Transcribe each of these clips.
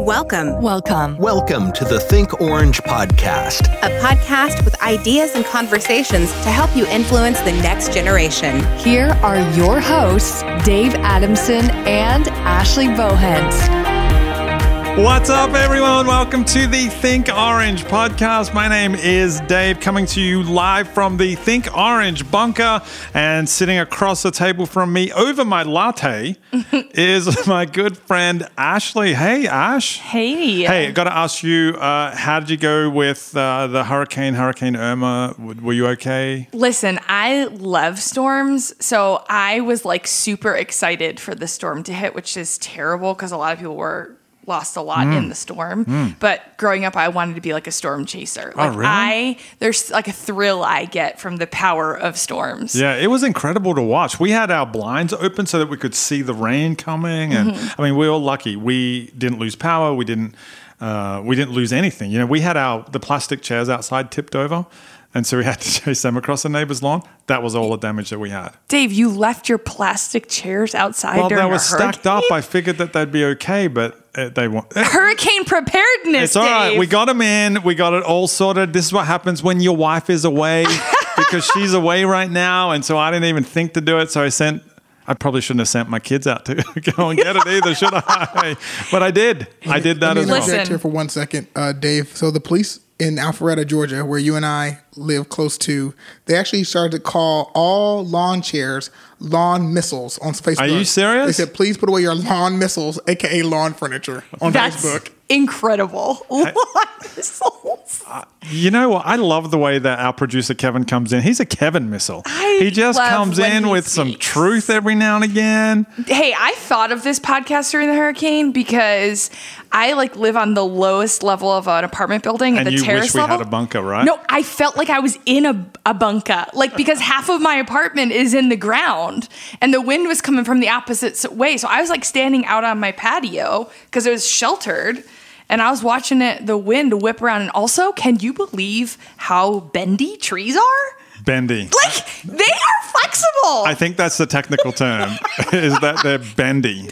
Welcome. Welcome to the Think Orange podcast. A podcast with ideas and conversations to help you influence the next generation. Here are your hosts, Dave Adamson and Ashley Bohens. What's up, everyone? Welcome to the Think Orange podcast. My name is Dave, coming to you live from the Think Orange bunker. And sitting across the table from me over my latte is my good friend Ashley. Hey, Ash. Hey. Hey, got to ask you, how did you go with the Hurricane Irma? Were you okay? Listen, I love storms, so I was like super excited for the storm to hit, which is terrible because a lot of people lost a lot in the storm. But growing up, I wanted to be like a storm chaser. Like, really? There's like a thrill I get from the power of storms. Yeah, it was incredible to watch. We had our blinds open so that we could see the rain coming. And I mean, we were lucky. We didn't lose power. We didn't lose anything. You know, we had the plastic chairs outside tipped over. And so we had to chase them across the neighbor's lawn. That was all the damage that we had. Dave, you left your plastic chairs outside during a hurricane? Well, they were stacked up. I figured that they'd be okay, but they weren't. Hurricane preparedness, It's all right. Dave. We got them in. We got it all sorted. This is what happens when your wife is away because she's away right now. And so I didn't even think to do it. So I probably shouldn't have sent my kids out to go and get it either, should I? But I did. I did that as well. Let me interject here for 1 second, Dave. So the police in Alpharetta, Georgia, where you and I live close to, they actually started to call all lawn chairs lawn missiles on Facebook. Are you serious? They said, please put away your lawn missiles, a.k.a. lawn furniture, on Facebook. Incredible. Lawn missiles. You know what? I love the way that our producer Kevin comes in. He's a Kevin missile. He just comes in with some truth every now and again. Hey, I thought of this podcast during the hurricane because I live on the lowest level of an apartment building at the terrace level. And you wish we had a bunker, right? No, I felt like I was in a bunker, because half of my apartment is in the ground and the wind was coming from the opposite way. So I was standing out on my patio because it was sheltered. And I was watching the wind whip around. And also, can you believe how bendy trees are? Bendy. They are flexible. I think that's the technical term, is that they're bendy.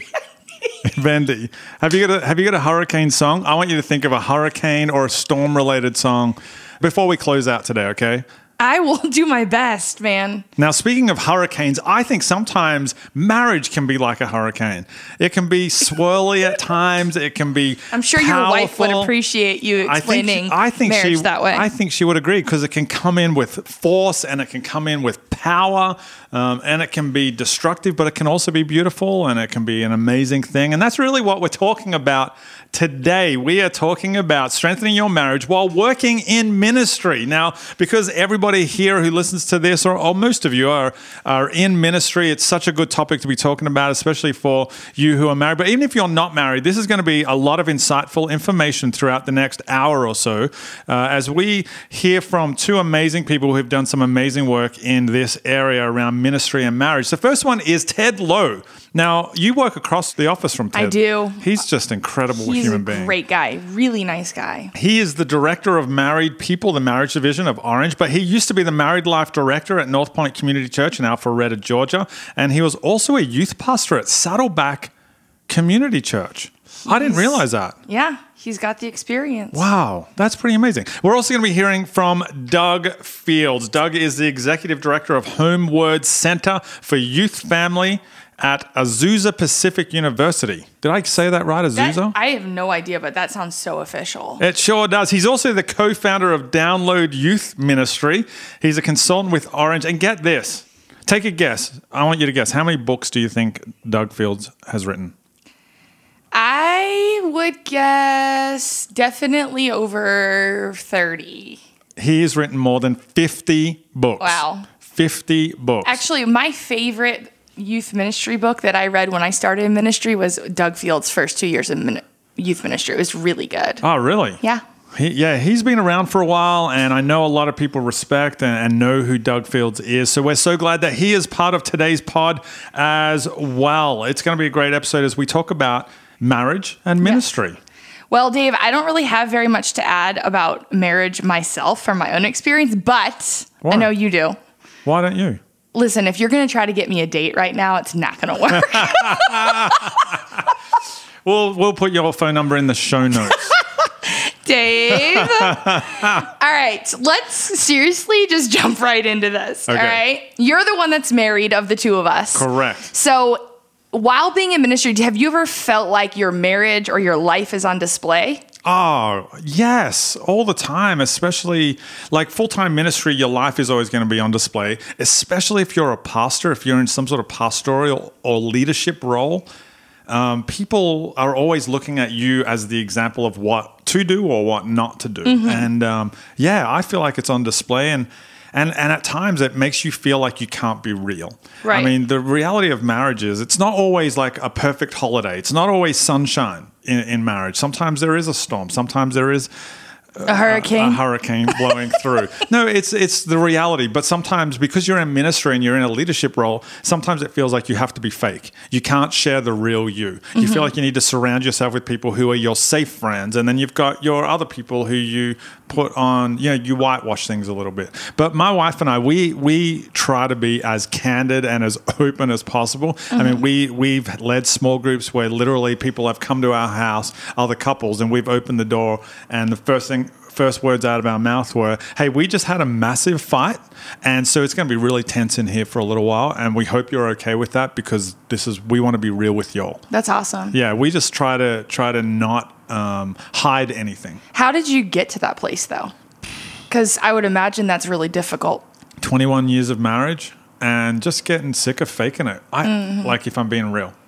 Bendy. Have you got a hurricane song? I want you to think of a hurricane or a storm-related song before we close out today, okay? I will do my best, man. Now, speaking of hurricanes, I think sometimes marriage can be like a hurricane. It can be swirly at times. It can be I'm sure powerful. Your wife would appreciate you explaining marriage that way. I think she would agree because it can come in with force and it can come in with power and it can be destructive, but it can also be beautiful and it can be an amazing thing. And that's really what we're talking about today. We are talking about strengthening your marriage while working in ministry. Now, because everybody here who listens to this, or most of you are in ministry, it's such a good topic to be talking about, especially for you who are married. But even if you're not married, this is going to be a lot of insightful information throughout the next hour or so as we hear from two amazing people who have done some amazing work in this area around ministry and marriage. The first one is Ted Lowe. Now, you work across the office from Ted. I do. He's just incredible human being. He's a great guy. Really nice guy. He is the director of Married People, the marriage division of Orange, but he used to be the Married Life director at North Point Community Church in Alpharetta, Georgia, and he was also a youth pastor at Saddleback Community Church. I didn't realize that. Yeah, he's got the experience. Wow, that's pretty amazing. We're also going to be hearing from Doug Fields. Doug is the executive director of Homeward Center for Youth Family at Azusa Pacific University. Did I say that right, Azusa? I have no idea, but that sounds so official. It sure does. He's also the co-founder of Download Youth Ministry. He's a consultant with Orange. And get this, take a guess. I want you to guess. How many books do you think Doug Fields has written? I would guess definitely over 30. He's written more than 50 books. Wow. 50 books. Actually, my favorite youth ministry book that I read when I started in ministry was Doug Fields' first 2 years in youth ministry. It was really good. Oh, really? Yeah. He's been around for a while, and I know a lot of people respect and know who Doug Fields is. So we're so glad that he is part of today's pod as well. It's going to be a great episode as we talk about marriage and ministry. Yeah. Well, Dave, I don't really have very much to add about marriage myself from my own experience, but Why? I know you do. Why don't you? Listen, if you're going to try to get me a date right now, it's not going to work. We'll put your phone number in the show notes. Dave. All right, let's seriously just jump right into this. Okay. All right. You're the one that's married of the two of us. Correct. So while being in ministry, have you ever felt like your marriage or your life is on display? Oh, yes, all the time, especially like full-time ministry, your life is always going to be on display, especially if you're a pastor, if you're in some sort of pastoral or leadership role. People are always looking at you as the example of what to do or what not to do. And I feel like it's on display. And at times it makes you feel like you can't be real. Right. I mean, the reality of marriage is it's not always like a perfect holiday. It's not always sunshine in marriage. Sometimes there is a storm. Sometimes there is A hurricane blowing through. No, it's the reality. But sometimes because you're in ministry and you're in a leadership role, sometimes it feels like you have to be fake. You can't share the real you. You feel like you need to surround yourself with people who are your safe friends. And then you've got your other people who you put on, you whitewash things a little bit. But my wife and I, we try to be as candid and as open as possible. I mean, we've led small groups where literally people have come to our house, other couples, and we've opened the door, and the first words out of our mouth were, hey, we just had a massive fight, and so it's going to be really tense in here for a little while, and we hope you're okay with that because we want to be real with y'all. That's awesome. Yeah, we just try to not hide anything. How did you get to that place, though? Because I would imagine that's really difficult. 21 years of marriage and just getting sick of faking it. Like, if I'm being real,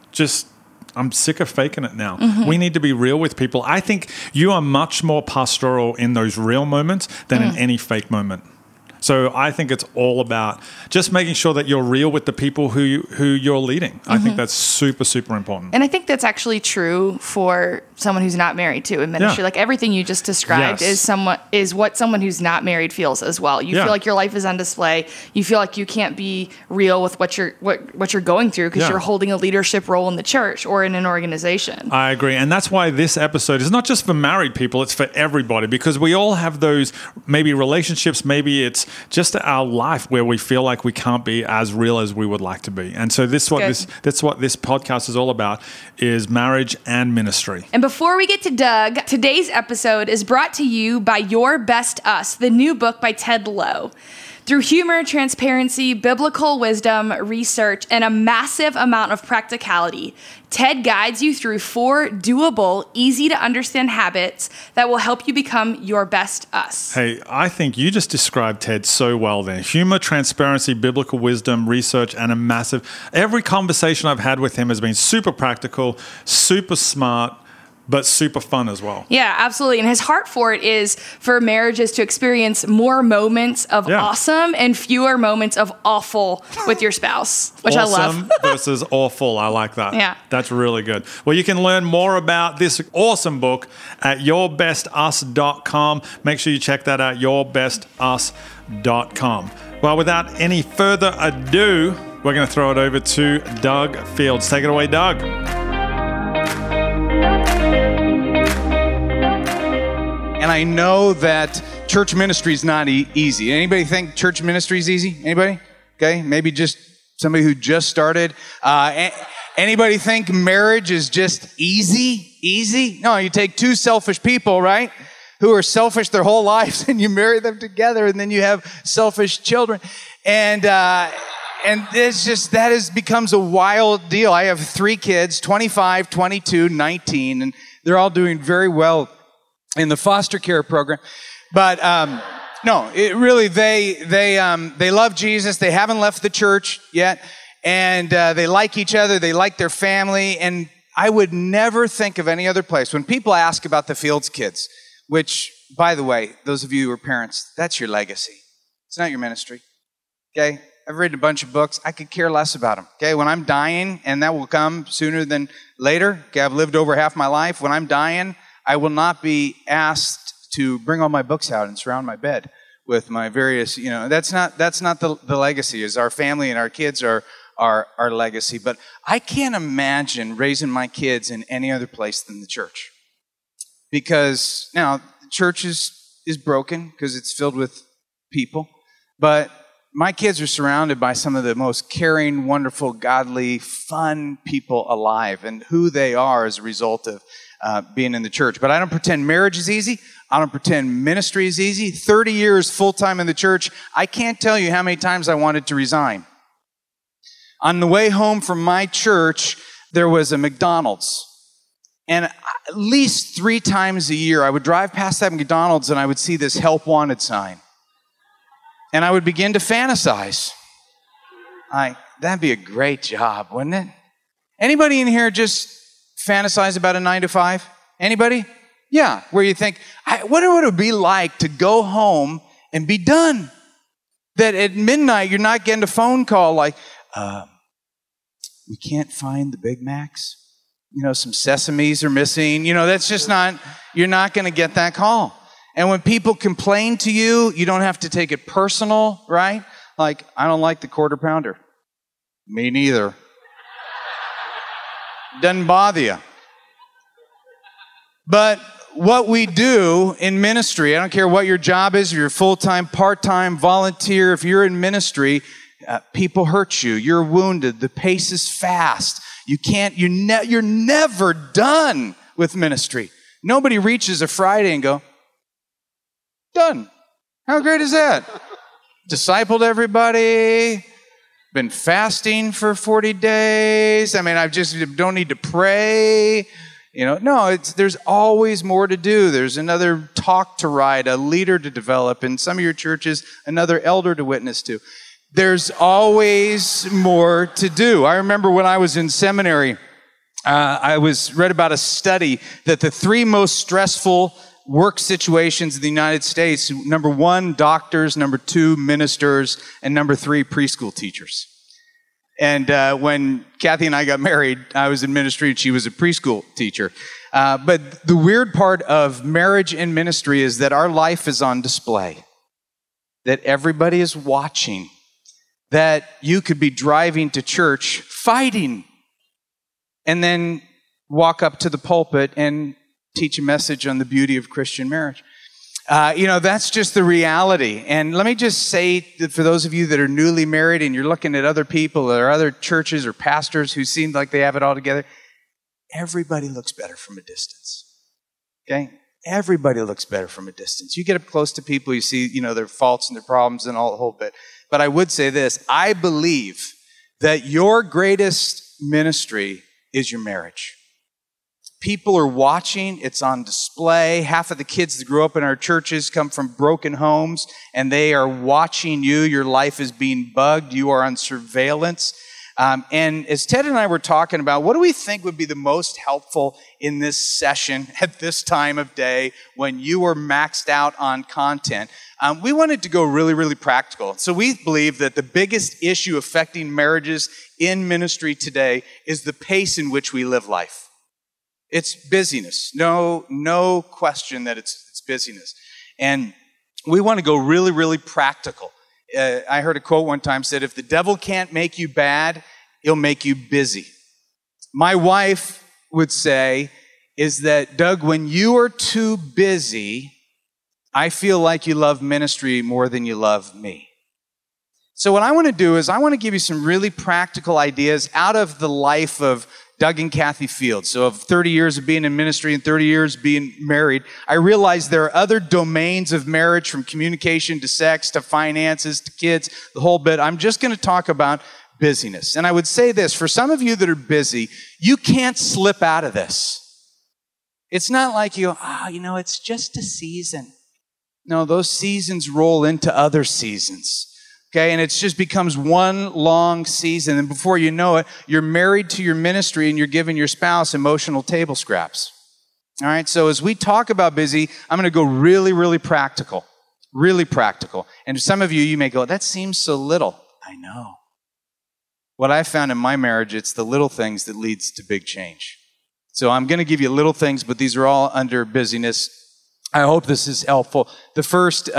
I'm sick of faking it now. We need to be real with people. I think you are much more pastoral in those real moments than in any fake moment. So I think it's all about just making sure that you're real with the people who you're leading. I think that's super, super important. And I think that's actually true for someone who's not married too in ministry. Yeah. Like everything you just described is what someone who's not married feels as well. You feel like your life is on display. You feel like you can't be real with what you're going through because you're holding a leadership role in the church or in an organization. I agree. And that's why this episode is not just for married people, it's for everybody, because we all have those maybe relationships, maybe it's just our life where we feel like we can't be as real as we would like to be. And so that's what this podcast is all about, is marriage and ministry. And before we get to Doug, today's episode is brought to you by Your Best Us, the new book by Ted Lowe. Through humor, transparency, biblical wisdom, research, and a massive amount of practicality, Ted guides you through 4 doable, easy-to-understand habits that will help you become your best us. Hey, I think you just described Ted so well there. Humor, transparency, biblical wisdom, research, and a massive... Every conversation I've had with him has been super practical, super smart, but super fun as well. Yeah, absolutely. And his heart for it is for marriages to experience more moments of awesome and fewer moments of awful with your spouse, which I love. Awesome versus awful. I like that. Yeah. That's really good. Well, you can learn more about this awesome book at yourbestus.com. Make sure you check that out, yourbestus.com. Well, without any further ado, we're going to throw it over to Doug Fields. Take it away, Doug. And I know that church ministry is not easy. Anybody think church ministry is easy? Anybody? Okay, maybe just somebody who just started. Anybody think marriage is just easy? Easy? No, you take 2 selfish people, right? Who are selfish their whole lives, and you marry them together, and then you have selfish children. And it's just, becomes a wild deal. I have 3 kids, 25, 22, 19, and they're all doing very well in the foster care program. But no, it really, they love Jesus. They haven't left the church yet. And they like each other. They like their family. And I would never think of any other place. When people ask about the Fields kids, which, by the way, those of you who are parents, that's your legacy. It's not your ministry. Okay? I've written a bunch of books. I could care less about them. Okay? When I'm dying, and that will come sooner than later. Okay? I've lived over half my life. When I'm dying, I will not be asked to bring all my books out and surround my bed with my various, that's not the legacy. Is our family and our kids are our legacy. But I can't imagine raising my kids in any other place than the church. Because now the church is broken because it's filled with people. But my kids are surrounded by some of the most caring, wonderful, godly, fun people alive, and who they are as a result of being in the church. But I don't pretend marriage is easy. I don't pretend ministry is easy. 30 years full-time in the church, I can't tell you how many times I wanted to resign. On the way home from my church, there was a McDonald's. And at least 3 times a year, I would drive past that McDonald's and I would see this help wanted sign. And I would begin to fantasize. That'd be a great job, wouldn't it? Anybody in here just fantasize about a 9-to-5? Anybody? Yeah, where you think, what would it be like to go home and be done? That at midnight, you're not getting a phone call like, we can't find the Big Macs. Some sesames are missing. That's just not, you're not going to get that call. And when people complain to you, you don't have to take it personal, right? Like, I don't like the quarter pounder. Me neither. Doesn't bother you. But what we do in ministry, I don't care what your job is, if you're full-time, part-time, volunteer, if you're in ministry, people hurt you. You're wounded. The pace is fast. You're never done with ministry. Nobody reaches a Friday and go, done. How great is that? Discipled everybody. Been fasting for 40 days. I just don't need to pray. No, there's always more to do. There's another talk to write, a leader to develop, in some of your churches, another elder to witness to. There's always more to do. I remember when I was in seminary, I read about a study that the 3 most stressful work situations in the United States, number 1, doctors, number 2, ministers, and number 3, preschool teachers. And when Kathy and I got married, I was in ministry and she was a preschool teacher. But the weird part of marriage and ministry is that our life is on display, that everybody is watching, that you could be driving to church fighting and then walk up to the pulpit and teach a message on the beauty of Christian marriage. That's just the reality. And let me just say that for those of you that are newly married and you're looking at other people or other churches or pastors who seem like they have it all together, everybody looks better from a distance. Okay? Everybody looks better from a distance. You get up close to people, you see, their faults and their problems and all the whole bit. But I would say this, I believe that your greatest ministry is your marriage. People are watching, it's on display. Half of the kids that grew up in our churches come from broken homes, and they are watching you. Your life is being bugged. You are on surveillance. And as Ted and I were talking about, what do we think would be the most helpful in this session at this time of day when you are maxed out on content? We wanted to go really, really practical. So we believe that the biggest issue affecting marriages in ministry today is the pace in which we live life. It's busyness. No question that it's busyness. And we want to go really, really practical. I heard a quote one time said, if the devil can't make you bad, he'll make you busy. My wife would say is that, Doug, when you are too busy, I feel like you love ministry more than you love me. So what I want to do is I want to give you some really practical ideas out of the life of Doug and Kathy Fields. So of 30 years of being in ministry and 30 years being married, I realized there are other domains of marriage, from communication to sex to finances to kids, the whole bit. I'm just going to talk about busyness. And I would say this, for some of you that are busy, you can't slip out of this. It's not like it's just a season. No, those seasons roll into other seasons. Okay, and it just becomes one long season. And before you know it, you're married to your ministry and you're giving your spouse emotional table scraps. All right, so as we talk about busy, I'm going to go really, really practical. Really practical. And some of you may go, that seems so little. I know. What I found in my marriage, it's the little things that leads to big change. So I'm going to give you little things, but these are all under busyness. I hope this is helpful. The first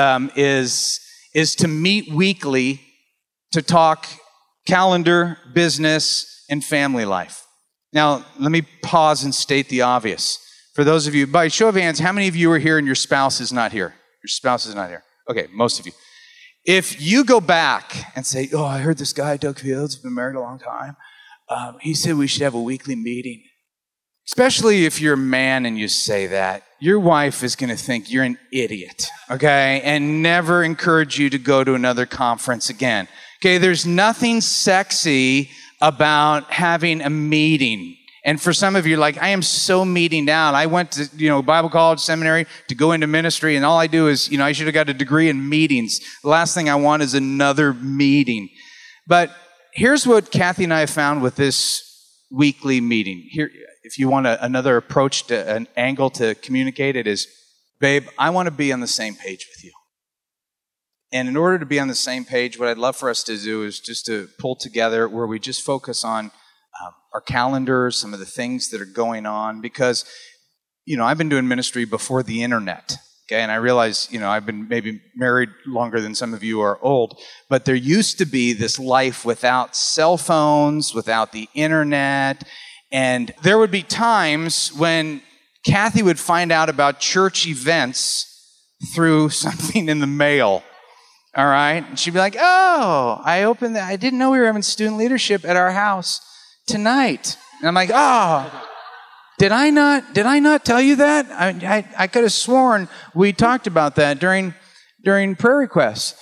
is to meet weekly to talk calendar, business, and family life. Now, let me pause and state the obvious. For those of you, by show of hands, how many of you are here and your spouse is not here? Your spouse is not here. Okay, most of you. If you go back and say, oh, I heard this guy, Doug Fields, has been married a long time. He said we should have a weekly meeting. Especially if you're a man and you say that, your wife is going to think you're an idiot, okay, and never encourage you to go to another conference again. Okay, there's nothing sexy about having a meeting. And for some of you, like, I am so meeting down. I went to, Bible college, seminary to go into ministry, and all I do is, I should have got a degree in meetings. The last thing I want is another meeting. But here's what Kathy and I have found with this weekly meeting. Here, if you want another approach to an angle to communicate it is, babe, I want to be on the same page with you. And in order to be on the same page, what I'd love for us to do is just to pull together where we just focus on our calendars, some of the things that are going on, because, I've been doing ministry before the internet, okay, and I realize, I've been maybe married longer than some of you are old, but there used to be this life without cell phones, without the internet, and there would be times when Kathy would find out about church events through something in the mail. All right? And she'd be like, oh, I didn't know we were having student leadership at our house tonight. And I'm like, oh, did I not tell you that? I could have sworn we talked about that during prayer requests.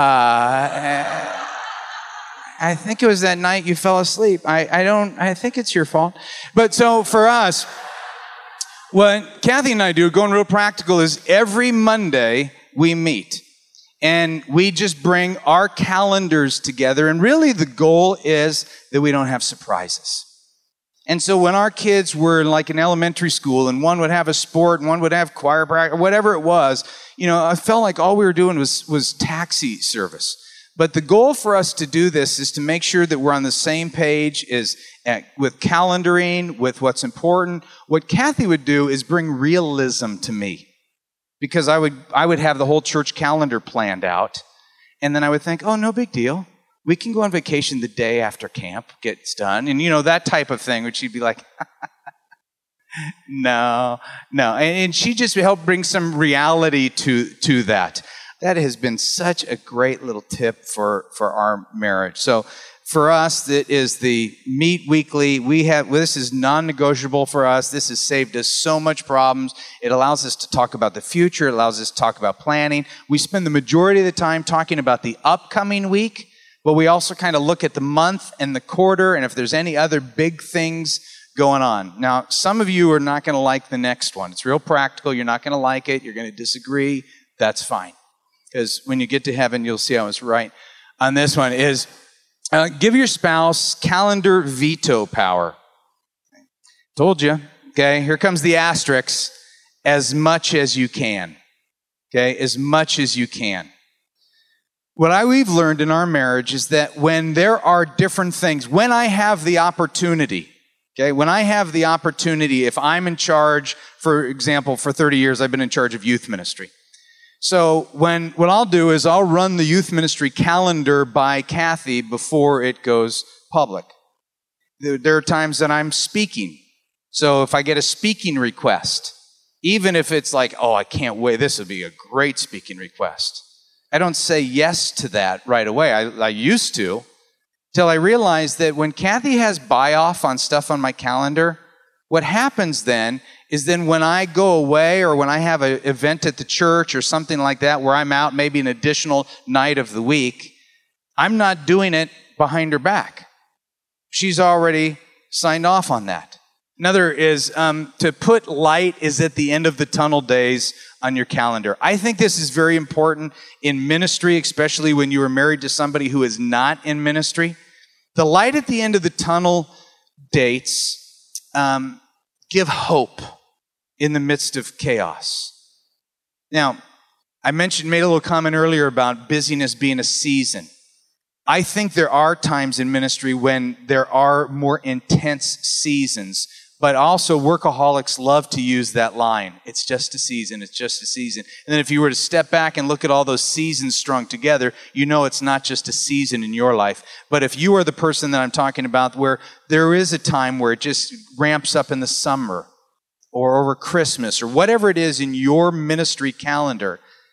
I think it was that night you fell asleep. I think it's your fault. But so for us, what Kathy and I do, going real practical, is every Monday we meet. And we just bring our calendars together. And really the goal is that we don't have surprises. And so when our kids were like in elementary school and one would have a sport and one would have choir practice, or whatever it was, I felt like all we were doing was taxi service. But the goal for us to do this is to make sure that we're on the same page with calendaring, with what's important. What Kathy would do is bring realism to me. Because I would have the whole church calendar planned out, and then I would think, oh, no big deal. We can go on vacation the day after camp gets done, and that type of thing, which she'd be like, no. And she just helped bring some reality to that. That has been such a great little tip for our marriage. So for us, that is the meet weekly. This is non-negotiable for us. This has saved us so much problems. It allows us to talk about the future. It allows us to talk about planning. We spend the majority of the time talking about the upcoming week, but we also kind of look at the month and the quarter and if there's any other big things going on. Now, some of you are not going to like the next one. It's real practical. You're not going to like it. You're going to disagree. That's fine. Because when you get to heaven, you'll see I was right on this one is... give your spouse calendar veto power. Told you. Okay, here comes the asterisk. As much as you can. Okay, as much as you can. What we've learned in our marriage is that when there are different things, when I have the opportunity, if I'm in charge, for example, for 30 years, I've been in charge of youth ministry. So what I'll do is I'll run the youth ministry calendar by Kathy before it goes public. There are times that I'm speaking. So if I get a speaking request, even if it's like, oh, I can't wait, this would be a great speaking request. I don't say yes to that right away. I used to, till I realized that when Kathy has buy-off on stuff on my calendar, what happens then is when I go away or when I have an event at the church or something like that where I'm out maybe an additional night of the week, I'm not doing it behind her back. She's already signed off on that. Another is to put light is at the end of the tunnel days on your calendar. I think this is very important in ministry, especially when you are married to somebody who is not in ministry. The light at the end of the tunnel dates give hope in the midst of chaos. Now, I made a little comment earlier about busyness being a season. I think there are times in ministry when there are more intense seasons, but also workaholics love to use that line. It's just a season, it's just a season. And then if you were to step back and look at all those seasons strung together, you know it's not just a season in your life. But if you are the person that I'm talking about where there is a time where it just ramps up in the summer or over Christmas or whatever it is in your ministry calendar,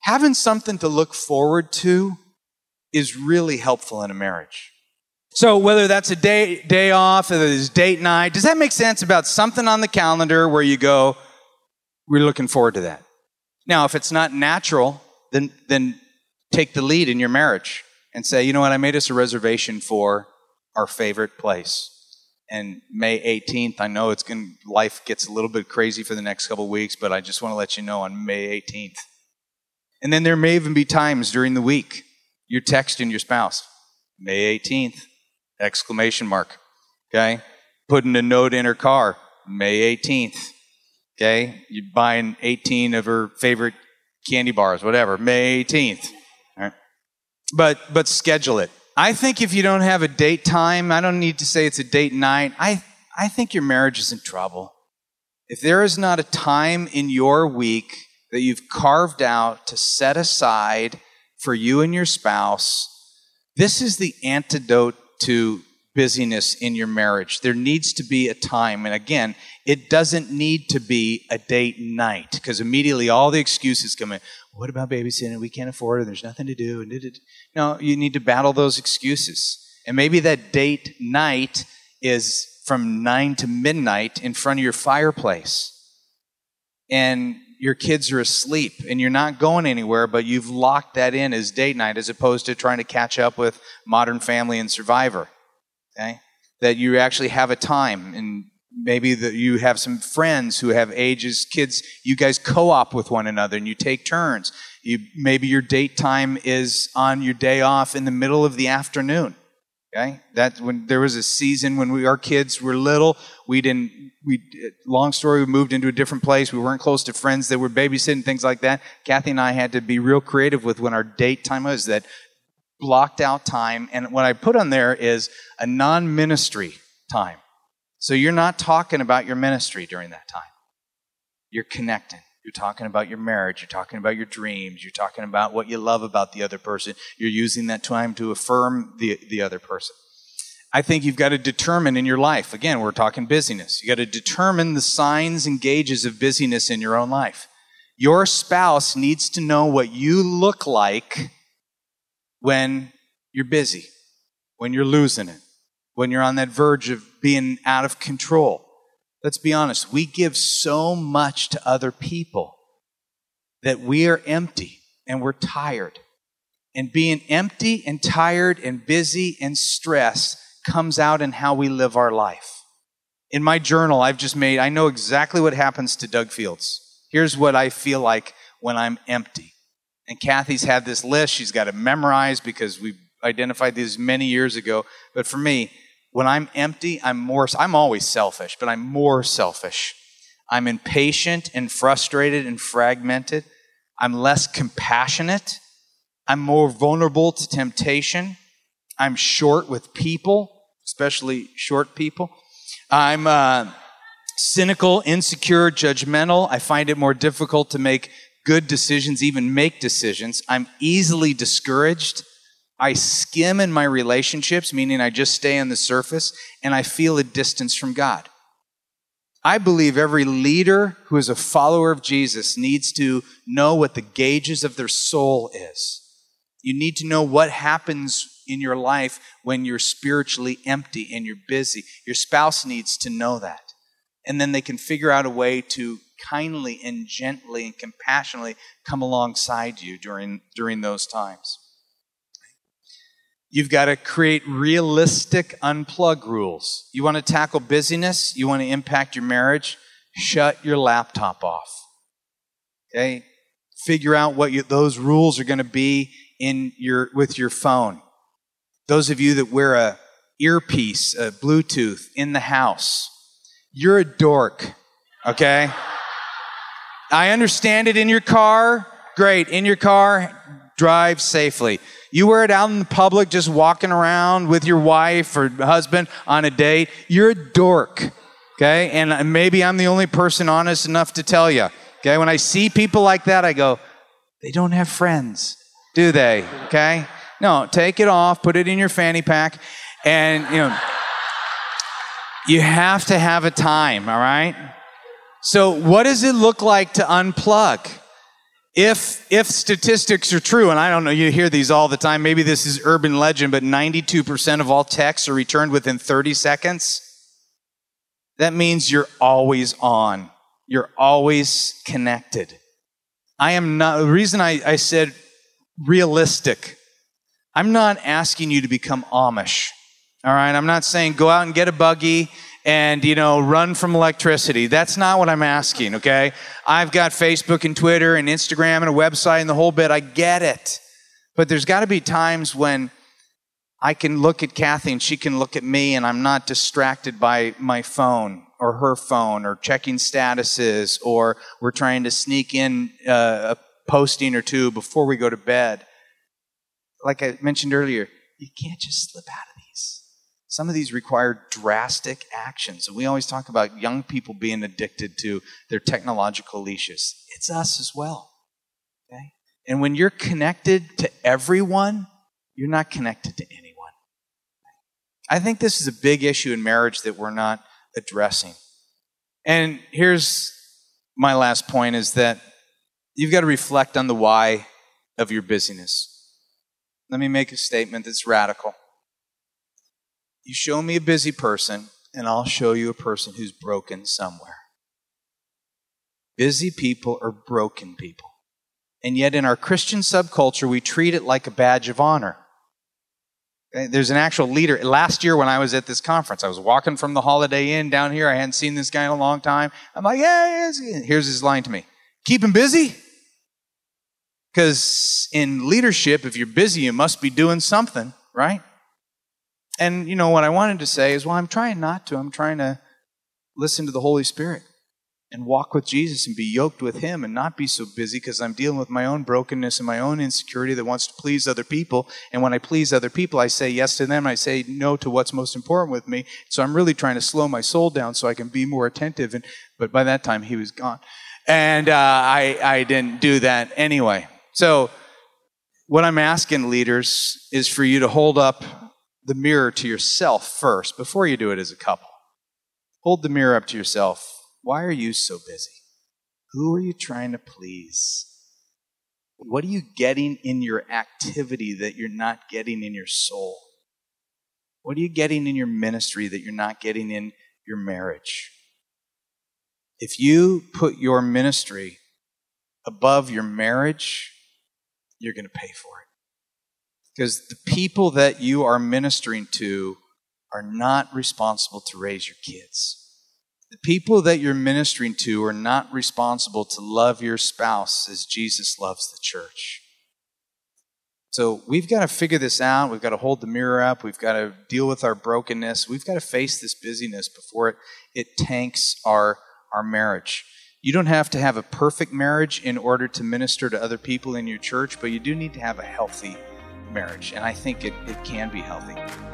having something to look forward to is really helpful in a marriage. So whether that's a day off, whether it's date night, does that make sense? About something on the calendar where you go, we're looking forward to that. Now, if it's not natural, then take the lead in your marriage and say, you know what, I made us a reservation for our favorite place. And May 18th, I know life gets a little bit crazy for the next couple of weeks, but I just want to let you know on May 18th. And then there may even be times during the week you're texting your spouse, May 18th, exclamation mark, okay? Putting a note in her car, May 18th, okay? You're buying 18 of her favorite candy bars, whatever, May 18th. All right? But schedule it. I think if you don't have a date time, I don't need to say it's a date night, I think your marriage is in trouble. If there is not a time in your week that you've carved out to set aside for you and your spouse, this is the antidote to busyness in your marriage. There needs to be a time. And again, it doesn't need to be a date night, because immediately all the excuses come in. What about babysitting? We can't afford it. There's nothing to do. No, you need to battle those excuses. And maybe that date night is from 9 to midnight in front of your fireplace. And your kids are asleep and you're not going anywhere, but you've locked that in as date night as opposed to trying to catch up with Modern Family and Survivor. Okay? That you actually have a time, and maybe that you have some friends who have ages, kids, you guys co-op with one another and you take turns. Maybe your date time is on your day off in the middle of the afternoon. Okay? That when there was a season when our kids were little, long story, we moved into a different place. We weren't close to friends that were babysitting, things like that. Kathy and I had to be real creative with when our date time was, that blocked out time. And what I put on there is a non-ministry time. So you're not talking about your ministry during that time. You're connecting. You're talking about your marriage. You're talking about your dreams. You're talking about what you love about the other person. You're using that time to affirm the other person. I think you've got to determine in your life, again, we're talking busyness. You got to determine the signs and gauges of busyness in your own life. Your spouse needs to know what you look like when you're busy, when you're losing it, when you're on that verge of being out of control. Let's be honest, we give so much to other people that we are empty and we're tired. And being empty and tired and busy and stressed comes out in how we live our life. In my journal, I know exactly what happens to Doug Fields. Here's what I feel like when I'm empty. And Kathy's had this list. She's got it memorized because we identified these many years ago. But for me, when I'm empty, I'm always selfish, but I'm more selfish. I'm impatient and frustrated and fragmented. I'm less compassionate. I'm more vulnerable to temptation. I'm short with people, especially short people. I'm cynical, insecure, judgmental. I find it more difficult to make good decisions, even make decisions. I'm easily discouraged. I skim in my relationships, meaning I just stay on the surface, and I feel a distance from God. I believe every leader who is a follower of Jesus needs to know what the gauges of their soul is. You need to know what happens in your life when you're spiritually empty and you're busy. Your spouse needs to know that. And then they can figure out a way to kindly and gently and compassionately come alongside you during those times. You've got to create realistic unplug rules. You want to tackle busyness? You want to impact your marriage? Shut your laptop off. Okay? Figure out what those rules are going to be with your phone. Those of you that wear a earpiece, a Bluetooth in the house, you're a dork. Okay? I understand it in your car. Great. In your car, drive safely. You wear it out in the public, just walking around with your wife or husband on a date, you're a dork, okay? And maybe I'm the only person honest enough to tell you, okay? When I see people like that, I go, they don't have friends, do they, okay? No, take it off, put it in your fanny pack, and, you have to have a time, all right? So what does it look like to unplug? If statistics are true, and I don't know, you hear these all the time, maybe this is urban legend, but 92% of all texts are returned within 30 seconds. That means you're always on. You're always connected. I am not, the reason I said realistic, I'm not asking you to become Amish. All right, I'm not saying go out and get a buggy and, run from electricity. That's not what I'm asking, okay? I've got Facebook and Twitter and Instagram and a website and the whole bit. I get it. But there's got to be times when I can look at Kathy and she can look at me and I'm not distracted by my phone or her phone or checking statuses, or we're trying to sneak in a posting or two before we go to bed. Like I mentioned earlier, you can't just slip out of these. Some of these require drastic actions. And we always talk about young people being addicted to their technological leashes. It's us as well. Okay? And when you're connected to everyone, you're not connected to anyone. I think this is a big issue in marriage that we're not addressing. And here's my last point, is that you've got to reflect on the why of your busyness. Let me make a statement that's radical. You show me a busy person, and I'll show you a person who's broken somewhere. Busy people are broken people. And yet in our Christian subculture, we treat it like a badge of honor. Okay? There's an actual leader. Last year when I was at this conference, I was walking from the Holiday Inn down here. I hadn't seen this guy in a long time. I'm like, yeah, here's his line to me. Keep him busy. Because in leadership, if you're busy, you must be doing something, right? And, what I wanted to say is, well, I'm trying not to. I'm trying to listen to the Holy Spirit and walk with Jesus and be yoked with Him and not be so busy, because I'm dealing with my own brokenness and my own insecurity that wants to please other people. And when I please other people, I say yes to them. I say no to what's most important with me. So I'm really trying to slow my soul down so I can be more attentive. But by that time, he was gone. And I didn't do that anyway. So what I'm asking leaders is for you to hold up the mirror to yourself first, before you do it as a couple. Hold the mirror up to yourself. Why are you so busy? Who are you trying to please? What are you getting in your activity that you're not getting in your soul? What are you getting in your ministry that you're not getting in your marriage? If you put your ministry above your marriage, you're going to pay for it. Because the people that you are ministering to are not responsible to raise your kids. The people that you're ministering to are not responsible to love your spouse as Jesus loves the church. So we've got to figure this out. We've got to hold the mirror up. We've got to deal with our brokenness. We've got to face this busyness before it tanks our marriage. You don't have to have a perfect marriage in order to minister to other people in your church, but you do need to have a healthy marriage, and I think it can be healthy.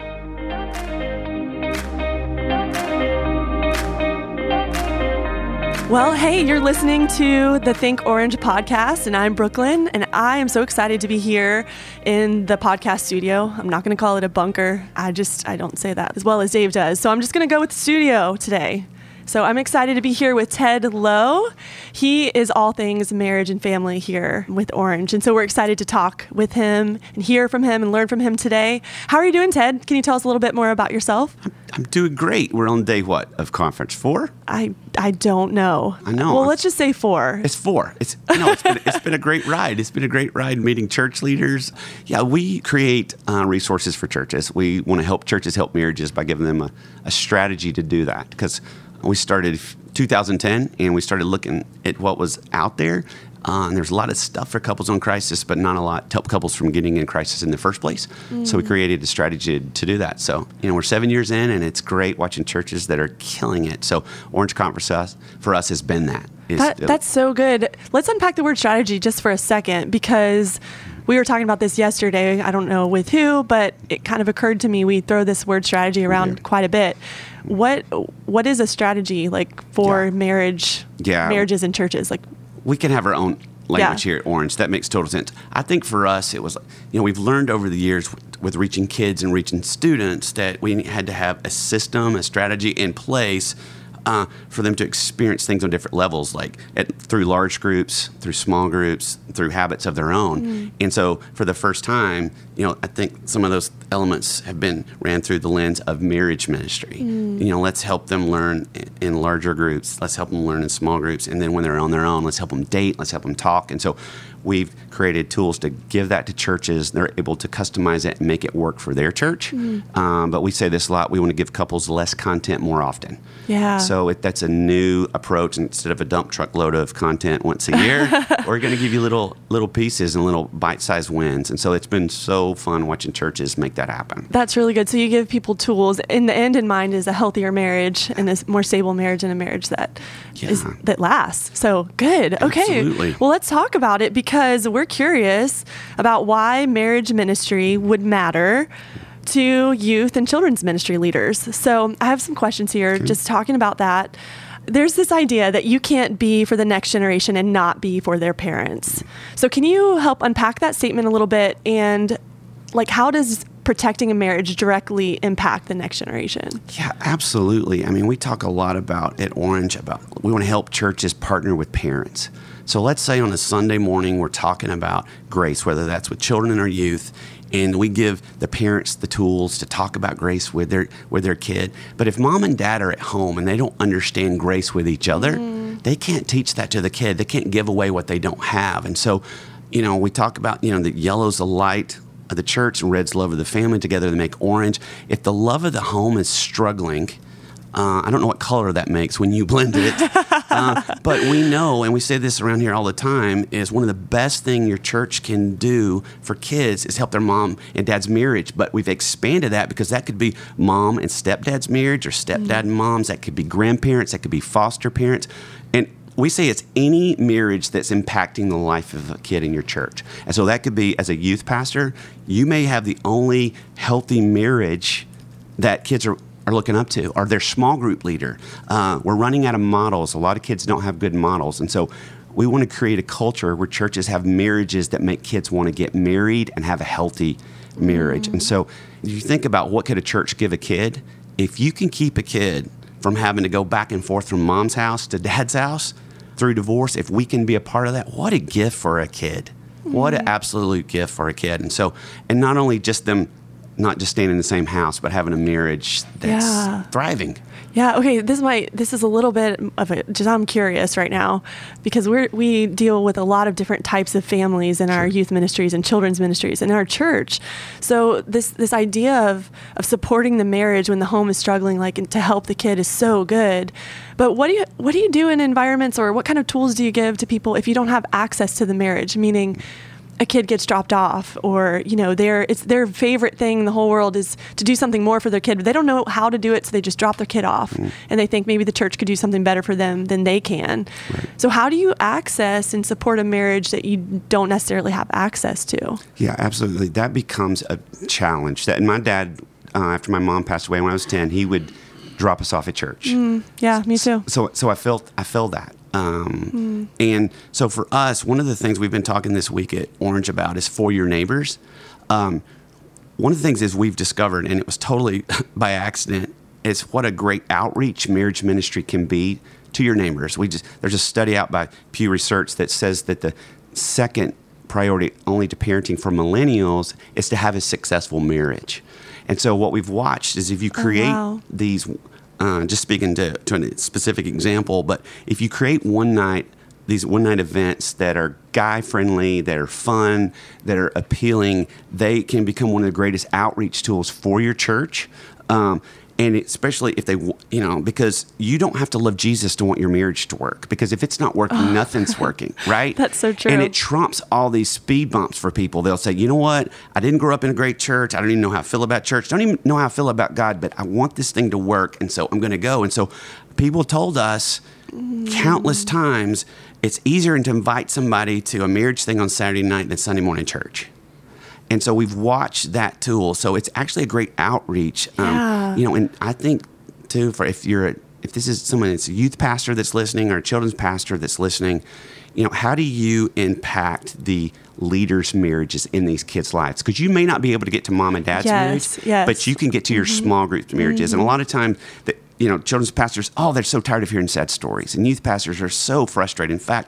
Well, hey, you're listening to the Think Orange podcast, and I'm Brooklyn, and I am so excited to be here in the podcast studio. I'm not going to call it a bunker. I don't say that as well as Dave does, so I'm just going to go with the studio today. So I'm excited to be here with Ted Lowe. He is all things marriage and family here with Orange. And so we're excited to talk with him and hear from him and learn from him today. How are you doing, Ted? Can you tell us a little bit more about yourself? I'm doing great. We're on day what of conference? 4? I don't know. I know. Well, let's just say 4. It's 4. It's been a great ride. It's been a great ride meeting church leaders. Yeah, we create resources for churches. We want to help churches help marriages by giving them a strategy to do that, because we started 2010, and we started looking at what was out there. And there's a lot of stuff for couples on crisis, but not a lot to help couples from getting in crisis in the first place. So we created a strategy to do that. So, we're 7 years in, and it's great watching churches that are killing it. So Orange Conference for us has been that. That's so good. Let's unpack the word strategy just for a second, because we were talking about this yesterday. I don't know with who, but it kind of occurred to me. We throw this word strategy around quite a bit. What is a strategy like for marriages and churches? Like, we can have our own language here at Orange. That makes total sense. I think for us, it was, we've learned over the years with reaching kids and reaching students that we had to have a system, a strategy in place for them to experience things on different levels, like through large groups, through small groups, through habits of their own. And so for the first time, I think some of those elements have been ran through the lens of marriage ministry. Let's help them learn in larger groups. Let's help them learn in small groups. And then when they're on their own, let's help them date. Let's help them talk. And so we've created tools to give that to churches. They're able to customize it and make it work for their church. But we say this a lot. We want to give couples less content more often. Yeah. So that's a new approach. Instead of a dump truck load of content once a year, we're going to give you little pieces and little bite-sized wins. And so it's been so fun watching churches make that happen. That's really good. So you give people tools. In the end in mind is a healthier marriage and a more stable marriage and a marriage that that lasts. So good. Okay. Absolutely. Well, let's talk about it because we're curious about why marriage ministry would matter to youth and children's ministry leaders. So I have some questions here, just talking about that. There's this idea that you can't be for the next generation and not be for their parents. So can you help unpack that statement a little bit, and how does protecting a marriage directly impact the next generation? Yeah, absolutely. I mean, we talk a lot at Orange about we want to help churches partner with parents. So let's say on a Sunday morning, we're talking about grace, whether that's with children or youth, and we give the parents the tools to talk about grace with their kid. But if mom and dad are at home and they don't understand grace with each other, they can't teach that to the kid. They can't give away what they don't have. And so, we talk about, the yellow's the light of the church and red's love of the family. Together they make orange. If the love of the home is struggling, I don't know what color that makes when you blend it, but we know, and we say this around here all the time, is one of the best things your church can do for kids is help their mom and dad's marriage. But we've expanded that because that could be mom and stepdad's marriage, or stepdad and mom's. That could be grandparents. That could be foster parents. And we say it's any marriage that's impacting the life of a kid in your church. And so that could be, as a youth pastor, you may have the only healthy marriage that kids are looking up to, or their small group leader. We're running out of models. A lot of kids don't have good models. And so we want to create a culture where churches have marriages that make kids want to get married and have a healthy marriage. And so if you think about what could a church give a kid, if you can keep a kid from having to go back and forth from mom's house to dad's house through divorce, if we can be a part of that, what a gift for a kid. What an absolute gift for a kid. And so, and not only just them not just staying in the same house, but having a marriage that's thriving. Yeah. Okay. This is a little bit of I'm curious right now because we deal with a lot of different types of families in our youth ministries and children's ministries in our church. So this idea of supporting the marriage when the home is struggling, to help the kid, is so good. But what do you do in environments, or what kind of tools do you give to people if you don't have access to the marriage? Meaning, a kid gets dropped off, or it's their favorite thing in the whole world is to do something more for their kid, but they don't know how to do it, so they just drop their kid off, and they think maybe the church could do something better for them than they can. Right. So how do you access and support a marriage that you don't necessarily have access to? Yeah, absolutely. That becomes a challenge. And my dad, after my mom passed away when I was 10, he would drop us off at church. Yeah, me too. So I felt that. And so for us, one of the things we've been talking this week at Orange about is for your neighbors. One of the things is we've discovered, and it was totally by accident, is what a great outreach marriage ministry can be to your neighbors. There's a study out by Pew Research that says that the second priority only to parenting for millennials is to have a successful marriage. And so what we've watched is if you create these, just speaking to a specific example, but if you create these one-night events that are guy-friendly, that are fun, that are appealing, they can become one of the greatest outreach tools for your church. And especially if they, because you don't have to love Jesus to want your marriage to work. Because if it's not working, nothing's working, right? That's so true. And it trumps all these speed bumps for people. They'll say, you know what? I didn't grow up in a great church. I don't even know how I feel about church. I don't even know how I feel about God, but I want this thing to work. And so I'm going to go. And so people told us countless times, it's easier to invite somebody to a marriage thing on Saturday night than Sunday morning church. And so we've watched that tool. So it's actually a great outreach. And I think too, if this is someone that's a youth pastor that's listening, or a children's pastor that's listening, how do you impact the leaders' marriages in these kids' lives? Because you may not be able to get to mom and dad's marriage, but you can get to your small group marriages. And a lot of times, children's pastors, they're so tired of hearing sad stories. And youth pastors are so frustrated. In fact,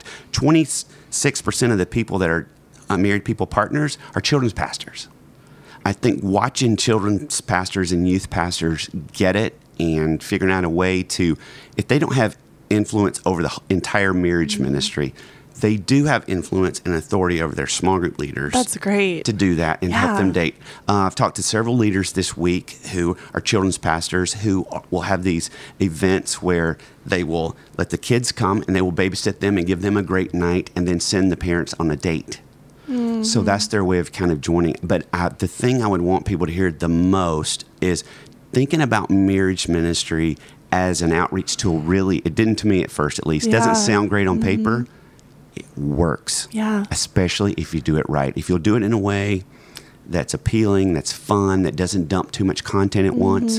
26% of the people that are married people partners are children's pastors. I think watching children's pastors and youth pastors get it and figuring out a way to, if they don't have influence over the entire marriage ministry, they do have influence and authority over their small group leaders. That's great. To do that and help them date. I've talked to several leaders this week who are children's pastors who will have these events where they will let the kids come and they will babysit them and give them a great night and then send the parents on a date. Mm-hmm. So that's their way of kind of joining. But the thing I would want people to hear the most is thinking about marriage ministry as an outreach tool. Really, it didn't to me at first, at least. Doesn't sound great on paper. It works. Yeah. Especially if you do it right. If you'll do it in a way that's appealing, that's fun, that doesn't dump too much content at once,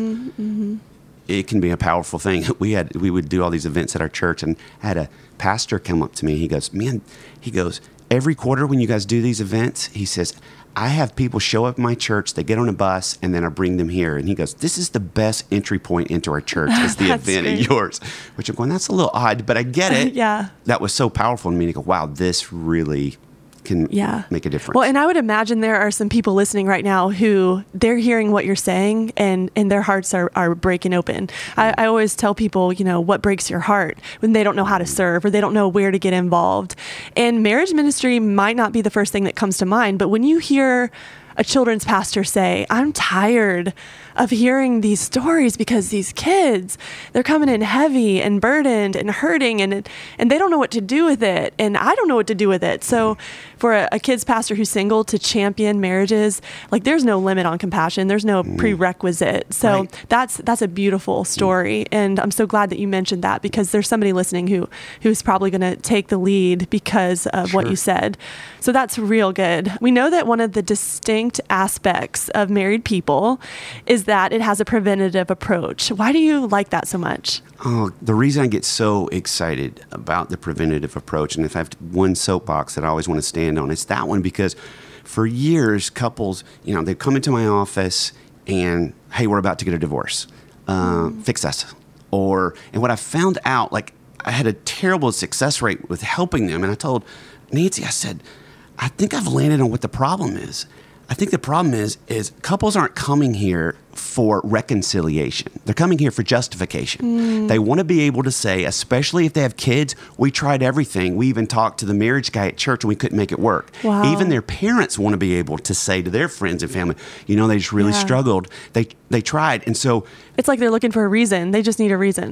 it can be a powerful thing. We would do all these events at our church, and I had a pastor come up to me. He goes, every quarter when you guys do these events, he says, I have people show up at my church, they get on a bus, and then I bring them here. And he goes, this is the best entry point into our church, is the event at yours. Which I'm going, that's a little odd, but I get it. That was so powerful to me to go, wow, this really can make a difference. Well, and I would imagine there are some people listening right now who they're hearing what you're saying and their hearts are breaking open. I always tell people, what breaks your heart when they don't know how to serve or they don't know where to get involved. And marriage ministry might not be the first thing that comes to mind, but when you hear a children's pastor say, I'm tired of hearing these stories because these kids, they're coming in heavy and burdened and hurting and they don't know what to do with it. And I don't know what to do with it. So for a kids pastor who's single to champion marriages, like there's no limit on compassion. There's no prerequisite. So that's a beautiful story. And I'm so glad that you mentioned that because there's somebody listening who's probably going to take the lead because of what you said. So that's real good. We know that one of the distinct aspects of married people is that it has a preventative approach. Why do you like that so much? Oh, the reason I get so excited about the preventative approach, and if I have one soapbox that I always want to stand on, it's that one because for years, couples, they'd come into my office and, hey, we're about to get a divorce. Fix us. And what I found out, I had a terrible success rate with helping them. And I told Nancy, I said, I think I've landed on what the problem is. I think the problem is couples aren't coming here for reconciliation. They're coming here for justification. They want to be able to say, especially if they have kids, we tried everything. We even talked to the marriage guy at church and we couldn't make it work. Wow. Even their parents want to be able to say to their friends and family, they just really struggled. They tried. And so it's like they're looking for a reason. They just need a reason.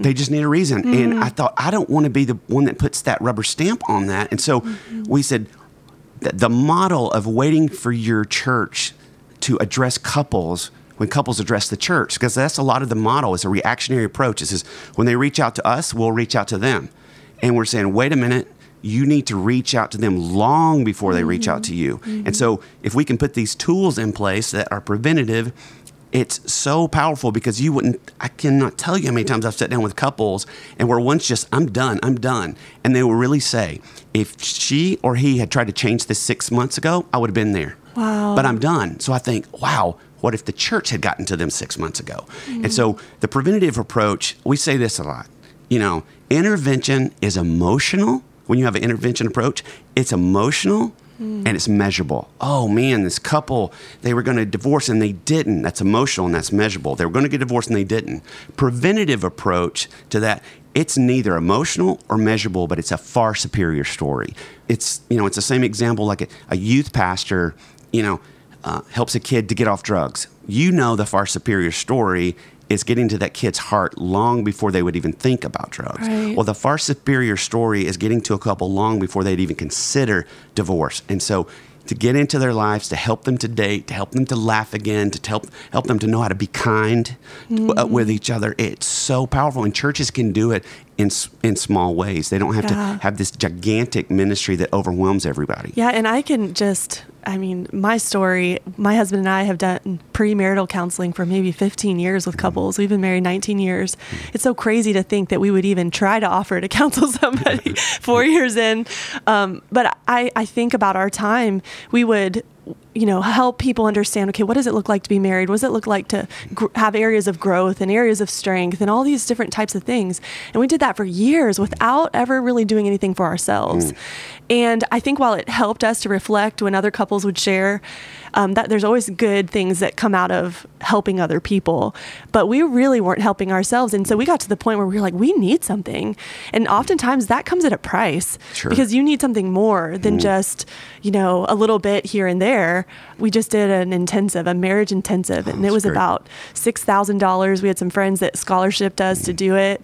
And I thought, I don't want to be the one that puts that rubber stamp on that. And so we said, the model of waiting for your church to address couples when couples address the church, because that's a lot of the model is a reactionary approach. It says, when they reach out to us, we'll reach out to them. And we're saying, wait a minute, you need to reach out to them long before they reach out to you. And so if we can put these tools in place that are preventative, it's so powerful because I cannot tell you how many times I've sat down with couples and where one's just, I'm done. And they will really say, if she or he had tried to change this 6 months ago, I would have been there. Wow. But I'm done. So I think, wow, what if the church had gotten to them 6 months ago? And so the preventative approach, we say this a lot, intervention is emotional. When you have an intervention approach, it's emotional. And it's measurable. Oh man, this couple, they were going to divorce and they didn't. That's emotional and that's measurable. They were going to get divorced and they didn't. Preventative approach to that, it's neither emotional or measurable, but it's a far superior story. It's the same example like a youth pastor, helps a kid to get off drugs. The far superior story is getting to that kid's heart long before they would even think about drugs. Right. Well, the far superior story is getting to a couple long before they'd even consider divorce. And so to get into their lives, to help them to date, to help them to laugh again, to help them to know how to be kind with each other, it's so powerful. And churches can do it in small ways. They don't have to have this gigantic ministry that overwhelms everybody. Yeah, and I can my story, my husband and I have done premarital counseling for maybe 15 years with couples. We've been married 19 years. It's so crazy to think that we would even try to offer to counsel somebody 4 years in. But I think about our time, we would help people understand, okay, what does it look like to be married? What does it look like to have areas of growth and areas of strength and all these different types of things? And we did that for years without ever really doing anything for ourselves. And I think while it helped us to reflect when other couples would share, that there's always good things that come out of helping other people, but we really weren't helping ourselves. And so we got to the point where we were like, we need something. And oftentimes that comes at a price, because you need something more than just, a little bit here and there. We just did a marriage intensive, and it was about $6,000. We had some friends that scholarshiped us to do it,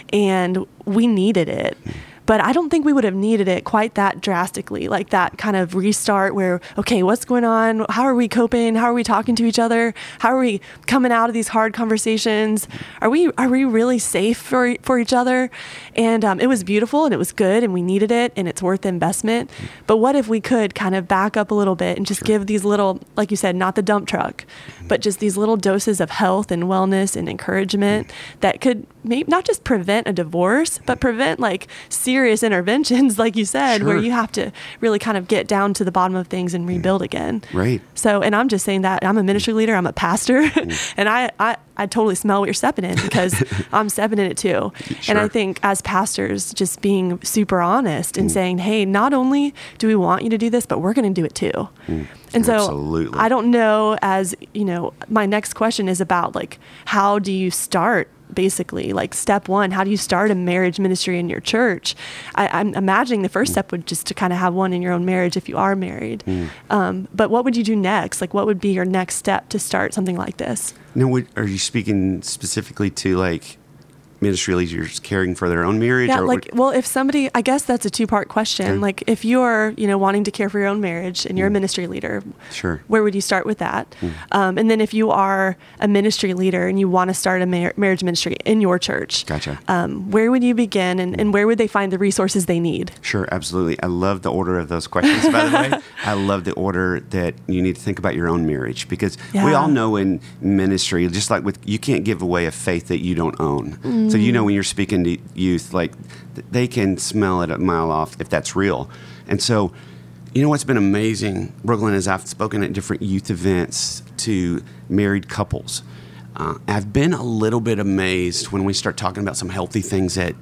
and we needed it. But I don't think we would have needed it quite that drastically, like that kind of restart where, okay, what's going on? How are we coping? How are we talking to each other? How are we coming out of these hard conversations? Are we really safe for each other? And it was beautiful, and it was good, and we needed it, and it's worth the investment. But what if we could kind of back up a little bit and just give these little, like you said, not the dump truck, but just these little doses of health and wellness and encouragement that could maybe not just prevent a divorce, but prevent like serious interventions, like you said, where you have to really kind of get down to the bottom of things and rebuild again. Right. So, and I'm just saying that I'm a ministry leader, I'm a pastor, and I totally smell what you're stepping in, because I'm stepping in it too. And I think as pastors, just being super honest and saying, hey, not only do we want you to do this, but we're going to do it too. And so I don't know, as my next question is about like, how do you start? Basically, like step one, how do you start a marriage ministry in your church? I'm imagining the first step would just to kind of have one in your own marriage if you are married. But what would you do next? Like, what would be your next step to start something like this? Now, are you speaking specifically to like ministry leaders caring for their own marriage? Yeah, well, if somebody, I guess that's a two-part question. Okay. Like, if you're, wanting to care for your own marriage and you're a ministry leader, where would you start with that? And then if you are a ministry leader and you want to start a marriage ministry in your church, where would you begin, and where would they find the resources they need? Sure, absolutely. I love the order of those questions, by the way. I love the order that you need to think about your own marriage, because we all know in ministry, just like you can't give away a faith that you don't own. So when you're speaking to youth, like they can smell it a mile off if that's real. And so, what's been amazing, Brooklyn, is I've spoken at different youth events to married couples. I've been a little bit amazed when we start talking about some healthy things that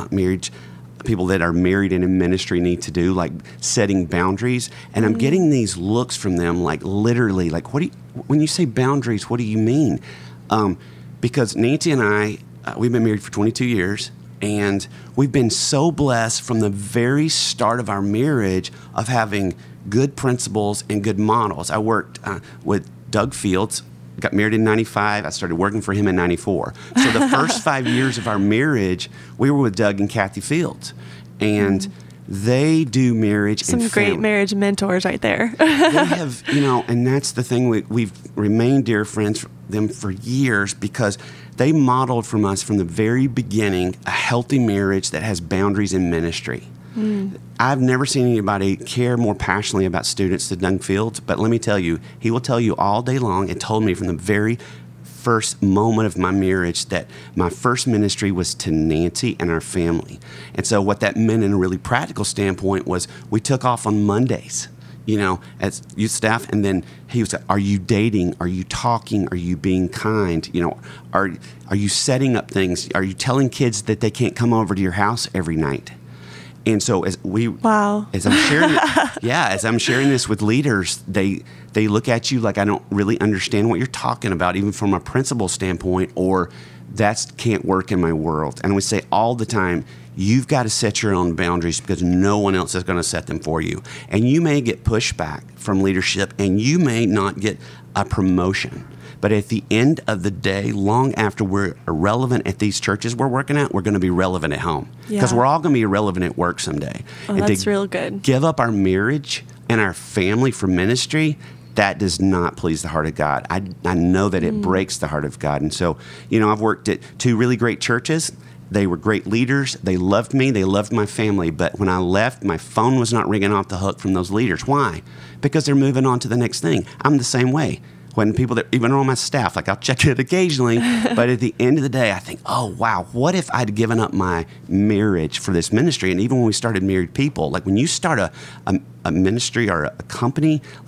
people that are married and in ministry need to do, like setting boundaries. And I'm getting these looks from them, like literally, like, when you say boundaries, what do you mean? Because Nancy and I, we've been married for 22 years, and we've been so blessed from the very start of our marriage of having good principles and good models. I worked with Doug Fields, got married in 95. I started working for him in 94. So the first 5 years of our marriage, we were with Doug and Kathy Fields. And they do marriage and family. Some great marriage mentors right there. They have, and that's the thing. We've remained dear friends for them for years, because they modeled from us from the very beginning a healthy marriage that has boundaries in ministry. I've never seen anybody care more passionately about students than Doug Fields, but let me tell you, he will tell you all day long, and told me from the very first moment of my marriage that my first ministry was to Nancy and our family. And so what that meant in a really practical standpoint was we took off on Mondays, as youth staff, and then he was like, are you dating? Are you talking? Are you being kind? Are you setting up things? Are you telling kids that they can't come over to your house every night? And so as I'm sharing this with leaders, they look at you like, I don't really understand what you're talking about, even from a principle standpoint, or that can't work in my world. And we say all the time, you've got to set your own boundaries, because no one else is going to set them for you. And you may get pushback from leadership, and you may not get a promotion. But at the end of the day, long after we're irrelevant at these churches we're working at, we're going to be relevant at home. Because we're all going to be irrelevant at work someday. Oh, that's real good. Give up our marriage and our family for ministry, that does not please the heart of God. I know that it breaks the heart of God. And so, I've worked at 2 really great churches. They were great leaders. They loved me. They loved my family. But when I left, my phone was not ringing off the hook from those leaders. Why? Because they're moving on to the next thing. I'm the same way. When people that even are on my staff, like I'll check it occasionally, but at the end of the day, I think, oh, wow, what if I'd given up my marriage for this ministry? And even when we started Married People, like when you start a ministry or a company, like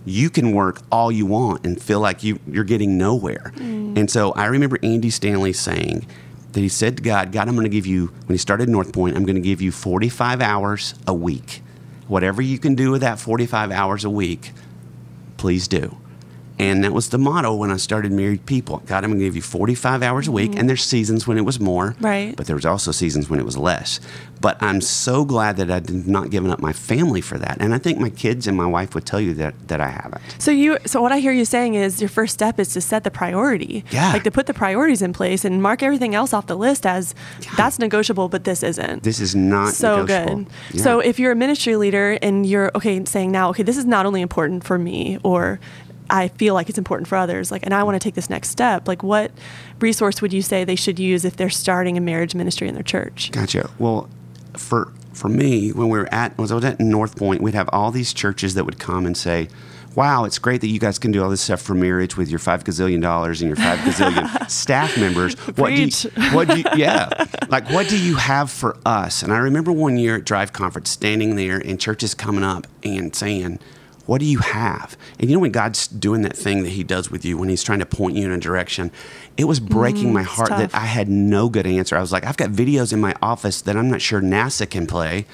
you can work all you want and feel like you're getting nowhere. And so I remember Andy Stanley saying that he said to God, I'm going to give you, when he started North Point, I'm going to give you 45 hours a week. Whatever you can do with that 45 hours a week, please do. And that was the motto when I started Married People. God, I'm going to give you 45 hours a week. And there's seasons when it was more. Right. But there was also seasons when it was less. But I'm so glad that I did not give up my family for that. And I think my kids and my wife would tell you that I haven't. So what I hear you saying is your first step is to set the priority. Yeah. Like to put the priorities in place and mark everything else off the list as that's negotiable, but this isn't. This is not so negotiable. Good. Yeah. So if you're a ministry leader and you're saying now, this is not only important for me, or I feel like it's important for others, and I want to take this next step. What resource would you say they should use if they're starting a marriage ministry in their church? Gotcha. Well, for me, when I was at North Point, we'd have all these churches that would come and say, wow, it's great that you guys can do all this stuff for marriage with your $5 gazillion and your 5 gazillion staff members. What do you have for us? And I remember one year at Drive Conference standing there and churches coming up and saying, what do you have? And when God's doing that thing that he does with you, when he's trying to point you in a direction, it was breaking my heart that I had no good answer. I was like, I've got videos in my office that I'm not sure NASA can play.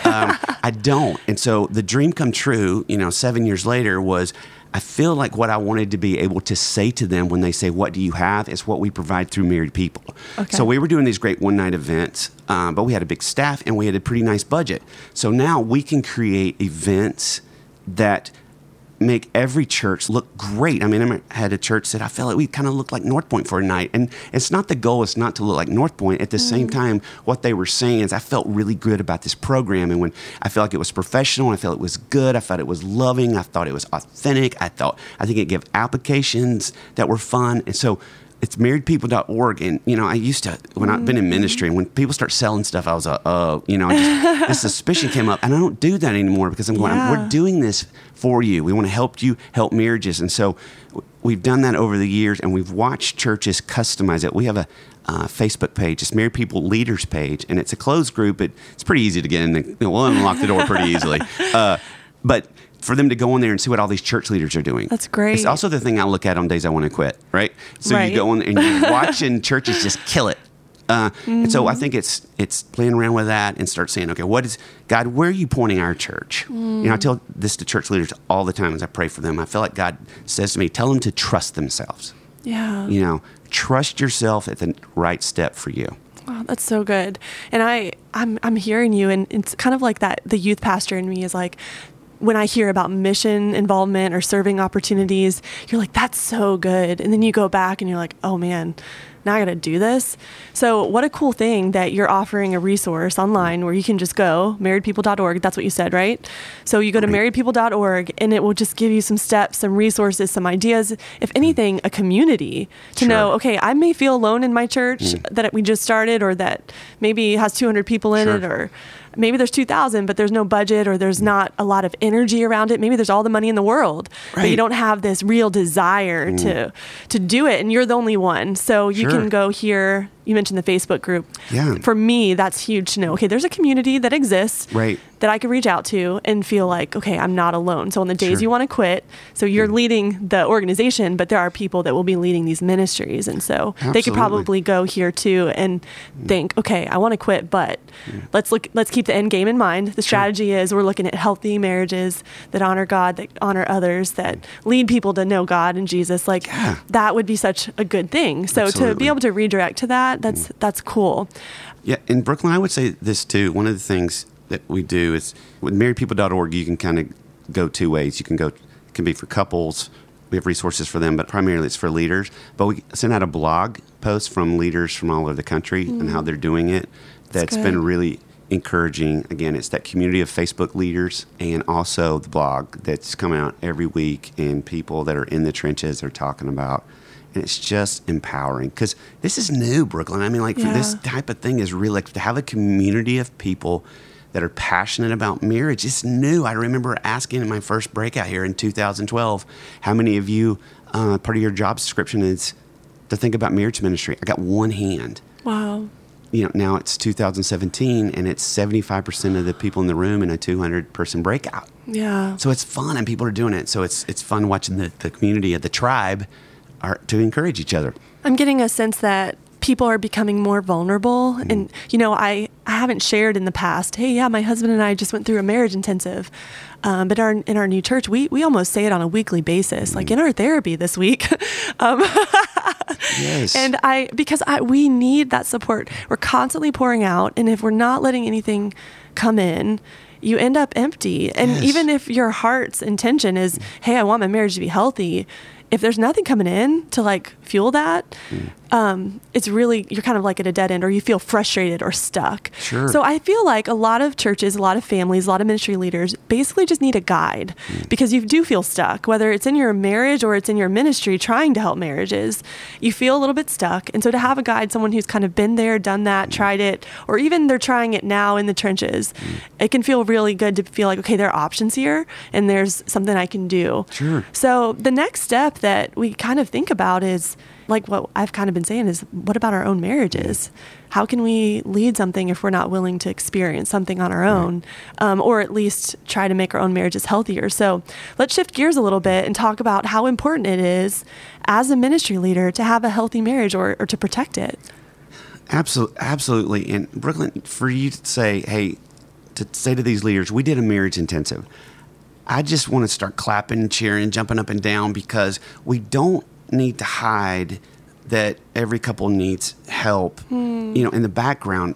I don't. And so the dream come true, 7 years later was, I feel like what I wanted to be able to say to them when they say, what do you have, is what we provide through Married People. Okay. So we were doing these great one-night events, but we had a big staff and we had a pretty nice budget. So now we can create events that make every church look great. I mean, I had a church that I felt like we kind of looked like North Point for a night. And it's not the goal, it's not to look like North Point. At the same time, what they were saying is I felt really good about this program. And when I felt like it was professional, I felt it was good, I felt it was loving, I thought it was authentic, I think it gave applications that were fun. And so it's marriedpeople.org. And, I used to, when I've been in ministry, and when people start selling stuff, I was this suspicion came up. And I don't do that anymore because I'm going, we're doing this for you. We want to help you help marriages. And so we've done that over the years, and we've watched churches customize it. We have a Facebook page, it's Married People Leaders page, and it's a closed group. It's pretty easy to get in. We'll unlock the door pretty easily. But for them to go in there and see what all these church leaders are doing. That's great. It's also the thing I look at on days I want to quit, right? So you go in and you're watching churches just kill it. And so I think it's playing around with that and start saying, okay, God, where are you pointing our church? I tell this to church leaders all the time as I pray for them. I feel like God says to me, tell them to trust themselves. Yeah. Trust yourself at the right step for you. Wow, that's so good. And I'm hearing you, and it's kind of like that. The youth pastor in me is like, when I hear about mission involvement or serving opportunities, you're like, that's so good. And then you go back and you're like, oh man, now I got to do this. So what a cool thing that you're offering a resource online where you can just go, marriedpeople.org. That's what you said, right? So you go to marriedpeople.org and it will just give you some steps, some resources, some ideas. If anything, a community to know, okay, I may feel alone in my church that we just started, or that maybe has 200 people in it, or maybe there's 2,000, but there's no budget, or there's not a lot of energy around it. Maybe there's all the money in the world, but you don't have this real desire to do it, and you're the only one. So you can go here. You mentioned the Facebook group. Yeah. For me, that's huge to know. Okay, there's a community that exists that I could reach out to and feel like, okay, I'm not alone. So on the days you want to quit, so you're leading the organization, but there are people that will be leading these ministries. And so they could probably go here too and think, okay, I want to quit, but let's keep the end game in mind. The strategy is we're looking at healthy marriages that honor God, that honor others, that lead people to know God and Jesus. That would be such a good thing. So to be able to redirect to that, that's cool. Yeah, in Brooklyn, I would say this too. One of the things that we do is with marriedpeople.org, you can kind of go two ways. It can be for couples. We have resources for them, but primarily it's for leaders. But we send out a blog post from leaders from all over the country and how they're doing it. That's been really encouraging. Again, it's that community of Facebook leaders, and also the blog that's coming out every week, and people that are in the trenches are talking about. And it's just empowering because this is new, Brooklyn. I mean, for this type of thing is really, to have a community of people that are passionate about marriage. It's new. I remember asking in my first breakout here in 2012, how many of you, part of your job description is to think about marriage ministry? I got one hand. Wow. now it's 2017 and it's 75% of the people in the room in a 200-person breakout. Yeah. So it's fun and people are doing it. So it's fun watching the community of the tribe to encourage each other. I'm getting a sense that people are becoming more vulnerable. And, I haven't shared in the past, hey, yeah, my husband and I just went through a marriage intensive. But in our new church, we almost say it on a weekly basis, like in our therapy this week. Yes. And we need that support. We're constantly pouring out. And if we're not letting anything come in, you end up empty. And Yes. even if your heart's intention is, hey, I want my marriage to be healthy, if there's nothing coming in to like fuel that, it's really, you're kind of like at a dead end, or you feel frustrated or stuck. Sure. So I feel like a lot of churches, a lot of families, a lot of ministry leaders basically just need a guide because you do feel stuck, whether it's in your marriage or it's in your ministry trying to help marriages. You feel a little bit stuck. And so to have a guide, someone who's kind of been there, done that, tried it, or even they're trying it now in the trenches, it can feel really good to feel like, okay, there are options here and there's something I can do. Sure. So the next step that we kind of think about is, like what I've kind of been saying, is what about our own marriages? How can we lead something if we're not willing to experience something on our own, or at least try to make our own marriages healthier? So let's shift gears a little bit and talk about how important it is as a ministry leader to have a healthy marriage or to protect it. Absolutely. And Brooklyn, for you to say to these leaders, we did a marriage intensive. I just want to start clapping, cheering, jumping up and down, because we don't need to hide that every couple needs help. In the background,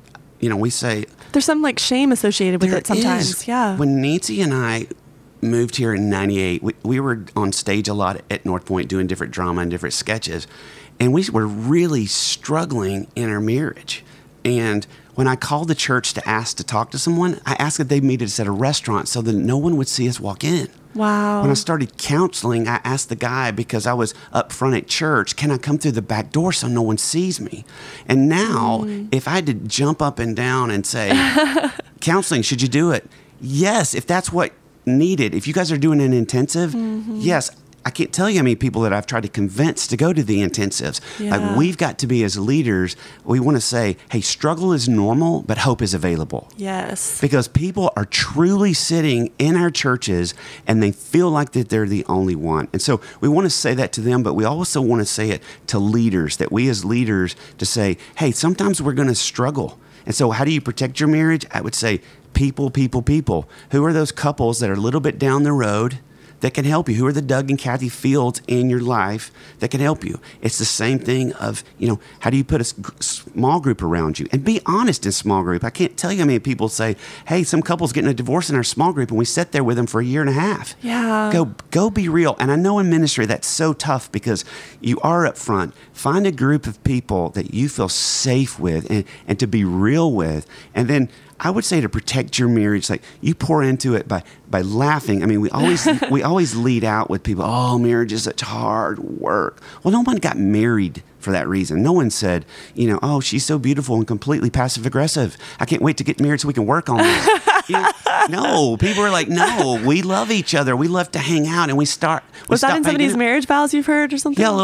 we say there's some like shame associated with it sometimes. Is. Yeah. When Nancy and I moved here in '98, we were on stage a lot at North Point doing different drama and different sketches, and we were really struggling in our marriage. And when I called the church to ask to talk to someone, I asked if they meet us at a restaurant so that no one would see us walk in. Wow. When I started counseling, I asked the guy, because I was up front at church, can I come through the back door so no one sees me? And now, if I had to jump up and down and say, counseling, should you do it? Yes, if that's what needed. If you guys are doing an intensive, yes. I can't tell you how many people that I've tried to convince to go to the intensives. Yeah. Like, we've got to be, as leaders, we want to say, hey, struggle is normal, but hope is available. Yes. Because people are truly sitting in our churches and they feel like that they're the only one. And so we want to say that to them, but we also want to say it to leaders, that we as leaders to say, hey, sometimes we're going to struggle. And so how do you protect your marriage? I would say people. Who are those couples that are a little bit down the road that can help you? Who are the Doug and Kathy Fields in your life that can help you? It's the same thing of, how do you put a small group around you? And be honest in small group. I can't tell you how many people say, hey, some couple's getting a divorce in our small group, and we sat there with them for a year and a half. Yeah. Go be real. And I know in ministry that's so tough because you are up front. Find a group of people that you feel safe with and to be real with. And then I would say to protect your marriage, like you pour into it by laughing. I mean, we always lead out with people, oh, marriage is such hard work. Well, no one got married for that reason. No one said, oh, she's so beautiful and completely passive aggressive. I can't wait to get married so we can work on that. No, people are like, no, we love each other. We love to hang out, and Was that in somebody's marriage vows you've heard or something? Yeah, a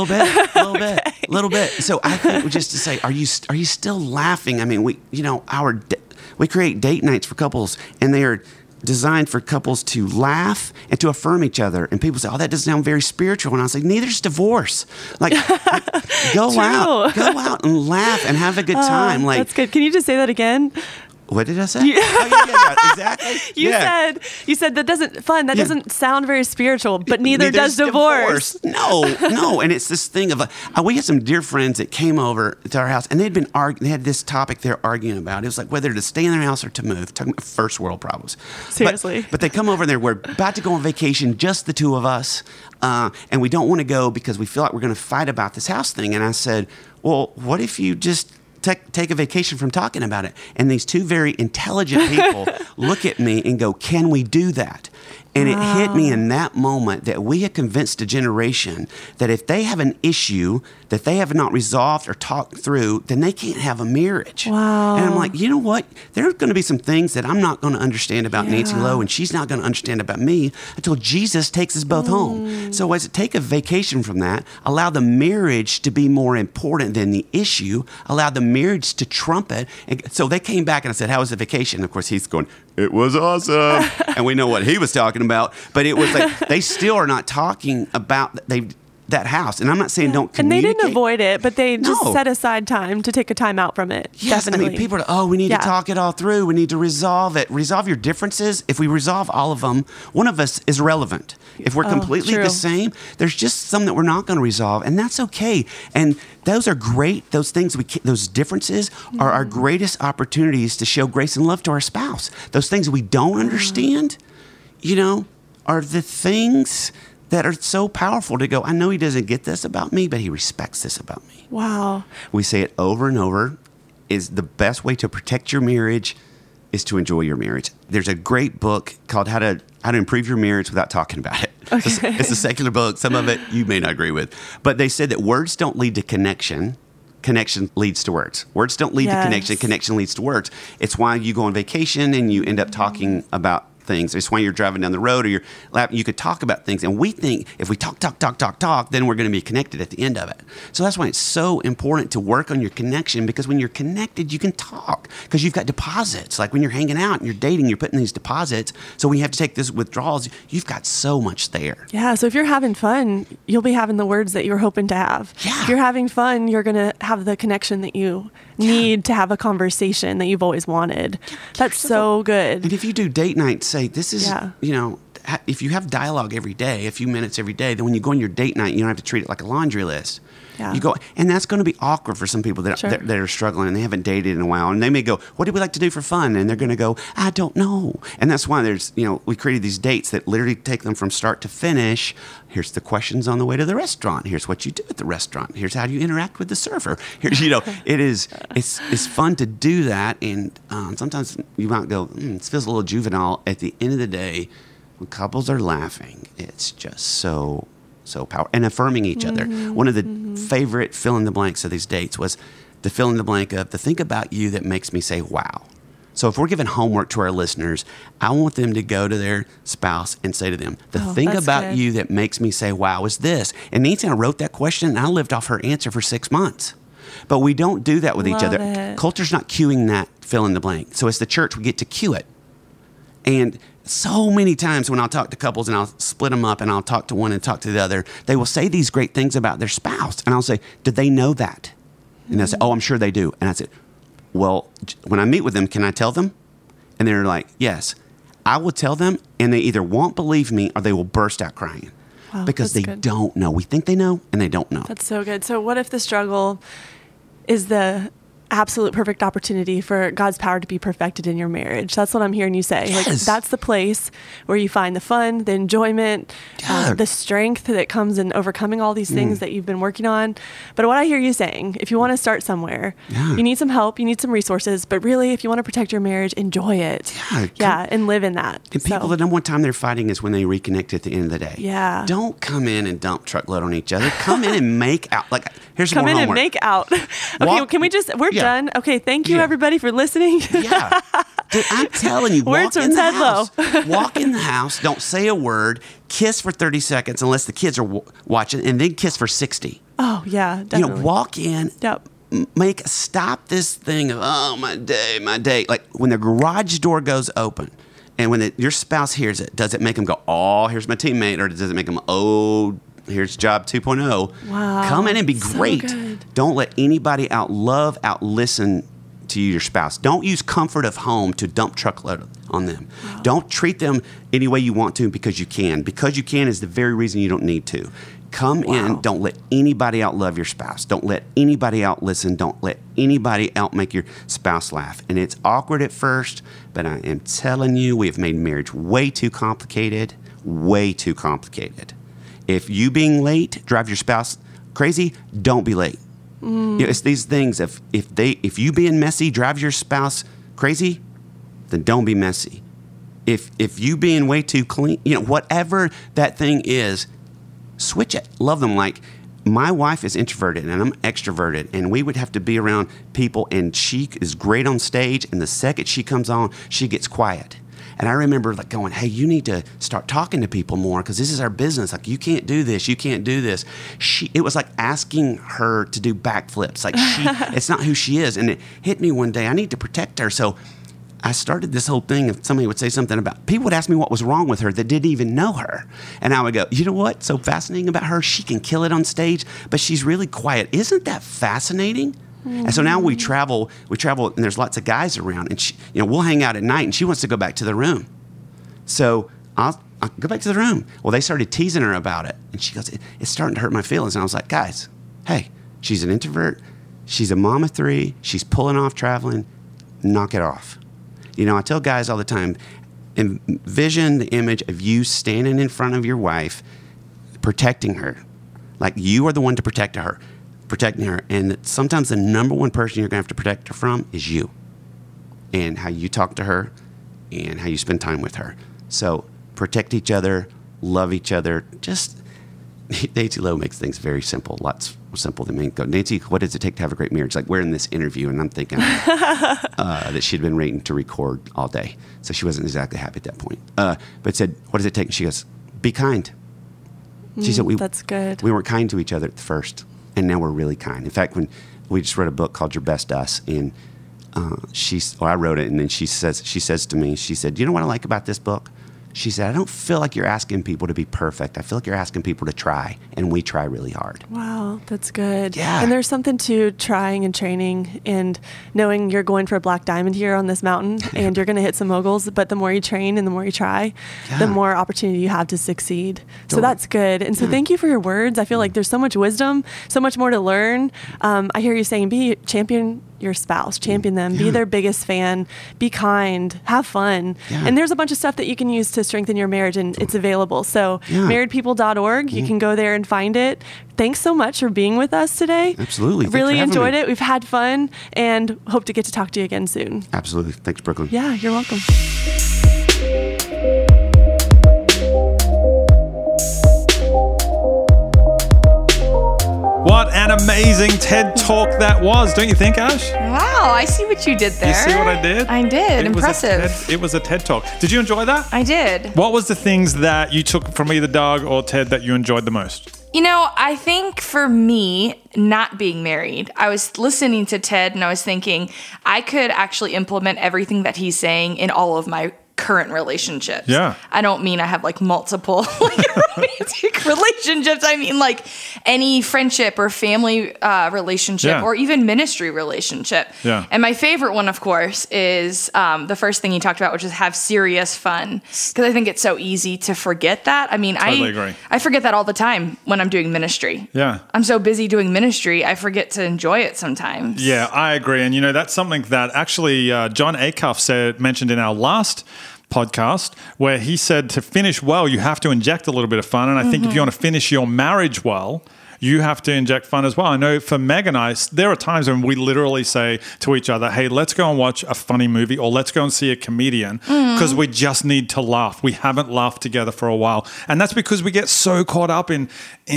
little bit. So I think just to say, are you still laughing? I mean, we create date nights for couples, and they are designed for couples to laugh and to affirm each other. And people say, oh, that doesn't sound very spiritual. And I was like, neither's divorce. Like, go out and laugh and have a good time. Like, that's good. Can you just say that again? What did I say? Yeah, exactly. You said that doesn't sound very spiritual, but neither does divorce. No. And it's this thing of we had some dear friends that came over to our house, and they had this topic they're arguing about. It was like whether to stay in their house or to move. Talking about first world problems. Seriously. But they come over and we're about to go on vacation, just the two of us, and we don't want to go because we feel like we're going to fight about this house thing. And I said, well, what if you just take a vacation from talking about it? And these two very intelligent people look at me and go, can we do that? And it hit me in that moment that we have convinced a generation that if they have an issue that they have not resolved or talked through, then they can't have a marriage. Wow. And I'm like, you know what? There's going to be some things that I'm not going to understand about Nancy Lowe, and she's not going to understand about me until Jesus takes us both home. So as take a vacation from that, allow the marriage to be more important than the issue, allow the marriage to trump it. And so they came back and I said, how was the vacation? Of course, he's going, it was awesome. And we know what he was talking about, but it was like, they still are not talking about that house. And I'm not saying don't communicate. And they didn't avoid it, but they just set aside time to take a time out from it. Yes, Definitely. I mean, people are, we need to talk it all through. We need to resolve it. Resolve your differences. If we resolve all of them, one of us is relevant. If we're completely the same, there's just some that we're not going to resolve, and that's okay. And those are great. Those things, those differences are our greatest opportunities to show grace and love to our spouse. Those things we don't understand, are the things that are so powerful to go, I know he doesn't get this about me, but he respects this about me. Wow. We say it over and over, is the best way to protect your marriage is to enjoy your marriage. There's a great book called How to Improve Your Marriage Without Talking About It. Okay. It's a secular book. Some of it you may not agree with. But they said that words don't lead to connection. Connection leads to words. Words don't lead to connection. Connection leads to words. It's why you go on vacation and you end up talking about things. It's when you're driving down the road or you're laughing, you could talk about things. And we think if we talk, then we're going to be connected at the end of it. So that's why it's so important to work on your connection, because when you're connected, you can talk because you've got deposits. Like when you're hanging out and you're dating, you're putting these deposits. So when you have to take this withdrawals, you've got so much there. Yeah. So if you're having fun, you'll be having the words that you're hoping to have. Yeah. If you're having fun, you're going to have the connection that you need to have a conversation that you've always wanted. That's so good. And if you do date night, say this is, if you have dialogue every day, a few minutes every day, then when you go on your date night, you don't have to treat it like a laundry list. Yeah. You go, and that's going to be awkward for some people that are struggling and they haven't dated in a while. And they may go, what do we like to do for fun? And they're going to go, I don't know. And that's why there's, we created these dates that literally take them from start to finish. Here's the questions on the way to the restaurant. Here's what you do at the restaurant. Here's how you interact with the server. Here's, it's fun to do that. And sometimes you might go, it feels a little juvenile. At the end of the day, when couples are laughing, it's just so powerful, and affirming each other. One of the favorite fill in the blanks of these dates was the fill in the blank of the thing about you that makes me say, wow. So if we're giving homework to our listeners, I want them to go to their spouse and say to them, the thing about you that makes me say, wow, is this. And Nancy and I wrote that question, and I lived off her answer for 6 months. But we don't do that with each other. Culture's not cueing that fill in the blank. So as the church, we get to cue it. And so many times when I'll talk to couples and I'll split them up and I'll talk to one and talk to the other, they will say these great things about their spouse. And I'll say, did they know that? And they'll say, oh, I'm sure they do. And I said, well, when I meet with them, can I tell them? And they're like, yes. I will tell them, and they either won't believe me or they will burst out crying. Wow, because they don't know. We think they know, and they don't know. That's so good. So what if the struggle is the absolute perfect opportunity for God's power to be perfected in your marriage? That's what I'm hearing you say. Yes. Like, that's the place where you find the fun, the enjoyment, the strength that comes in overcoming all these things that you've been working on. But what I hear you saying, if you want to start somewhere, you need some help, you need some resources, but really, if you want to protect your marriage, enjoy it. And live in that. And people, the number one time they're fighting is when they reconnect at the end of the day. Yeah. Don't come in and dump truckload on each other. Come in and make out. Like, here's come more in homework. And make out. Okay, can we just, we're done. Okay, thank you everybody for listening. Dude, I'm telling you, words from Ted Lowe. Walk in the house, don't say a word, kiss for 30 seconds unless the kids are watching, and then kiss for 60. Oh, yeah, definitely. Walk in, stop this thing of, oh, my day. Like when the garage door goes open and when your spouse hears it, does it make them go, oh, here's my teammate, or does it make them, oh, here's job 2.0. Wow. Come in and be great. Good. Don't let anybody out-listen to your spouse. Don't use comfort of home to dump truckload on them. Wow. Don't treat them any way you want to because you can. Because you can is the very reason you don't need to. Come in. Don't let anybody out-love your spouse. Don't let anybody out-listen. Don't let anybody out-make your spouse laugh. And it's awkward at first, but I am telling you, we have made marriage way too complicated. Way too complicated. If you being late drive your spouse crazy, don't be late. It's these things. If you being messy drives your spouse crazy, then don't be messy. If you being way too clean, whatever that thing is, switch it. Love them. Like, my wife is introverted and I'm extroverted, and we would have to be around people, and she is great on stage, and the second she comes on, she gets quiet. And I remember like going, hey, you need to start talking to people more because this is our business. Like, you can't do this. You can't do this. It was like asking her to do backflips. Like, it's not who she is. And it hit me one day. I need to protect her. So I started this whole thing. If somebody would say something about, people would ask me what was wrong with her that didn't even know her. And I would go, you know what's so fascinating about her? She can kill it on stage, but she's really quiet. Isn't that fascinating? And so now we travel, and there's lots of guys around, and we'll hang out at night, and she wants to go back to the room. So I'll go back to the room. Well, they started teasing her about it, and she goes, it's starting to hurt my feelings. And I was like, guys, hey, she's an introvert. She's a mom of 3. She's pulling off traveling. Knock it off. I tell guys all the time, envision the image of you standing in front of your wife, protecting her. Like, you are the one to protecting her. And sometimes the number one person you're going to have to protect her from is you, and how you talk to her and how you spend time with her. So protect each other, love each other. Just, Nancy Lowe makes things very simple, lots more simple than me. Go, Nancy, what does it take to have a great marriage? Like, we're in this interview, and I'm thinking that she'd been waiting to record all day. So she wasn't exactly happy at that point. But said, what does it take? And she goes, be kind. She said, that's good. We weren't kind to each other at the first, and now we're really kind. In fact, when we just read a book called Your Best Us, and I wrote it, and then she says to me, she said, you know what I like about this book? She said, I don't feel like you're asking people to be perfect. I feel like you're asking people to try, and we try really hard. Wow, that's good. Yeah. And there's something to trying and training and knowing you're going for a black diamond here on this mountain, and you're going to hit some moguls, but the more you train and the more you try, the more opportunity you have to succeed. So that's good. And so thank you for your words. I feel like there's so much wisdom, so much more to learn. I hear you saying, champion your spouse, champion them, be their biggest fan, be kind, have fun. And there's a bunch of stuff that you can use to strengthen your marriage, and it's available. So marriedpeople.org, you can go there and find it. Thanks so much for being with us today. Absolutely. Really enjoyed it. We've had fun and hope to get to talk to you again soon. Absolutely. Thanks, Brooklyn. Yeah, you're welcome. What an amazing TED Talk that was, don't you think, Ash? Wow, I see what you did there. You see what I did? I did. Impressive. It was a TED Talk. Did you enjoy that? I did. What was the things that you took from either Doug or Ted that you enjoyed the most? I think for me, not being married, I was listening to Ted and I was thinking I could actually implement everything that he's saying in all of my current relationships. Yeah. I don't mean I have like multiple romantic relationships. I mean like any friendship or family relationship or even ministry relationship. Yeah. And my favorite one, of course, is the first thing you talked about, which is have serious fun. Because I think it's so easy to forget that. I mean, Totally agree. I forget that all the time when I'm doing ministry. Yeah. I'm so busy doing ministry, I forget to enjoy it sometimes. Yeah, I agree. And that's something that actually John Acuff mentioned in our last podcast, where he said to finish well, you have to inject a little bit of fun. And I think if you want to finish your marriage well, you have to inject fun as well. I know for Meg and I, there are times when we literally say to each other, hey, let's go and watch a funny movie, or let's go and see a comedian, because we just need to laugh. We haven't laughed together for a while. And that's because we get so caught up in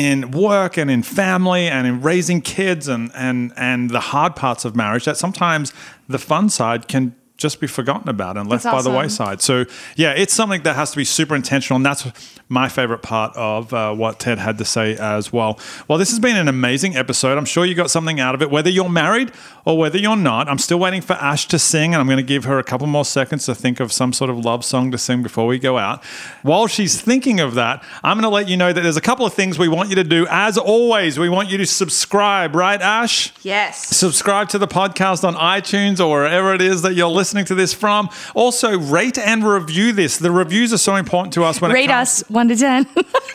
work and in family and in raising kids and the hard parts of marriage that sometimes the fun side can just be forgotten about and left by the wayside. So yeah, it's something that has to be super intentional, and that's my favorite part of what Ted had to say as well. Well, this has been an amazing episode. I'm sure you got something out of it, whether you're married or whether you're not. I'm still waiting for Ash to sing, and I'm going to give her a couple more seconds to think of some sort of love song to sing before we go out. While she's thinking of that, I'm going to let you know that there's a couple of things we want you to do. As always, we want you to subscribe, right, Ash? Yes. Subscribe to the podcast on iTunes or wherever it is that you're listening to this from. Also, rate and review this. The reviews are so important to us. Rate us 1 to 10.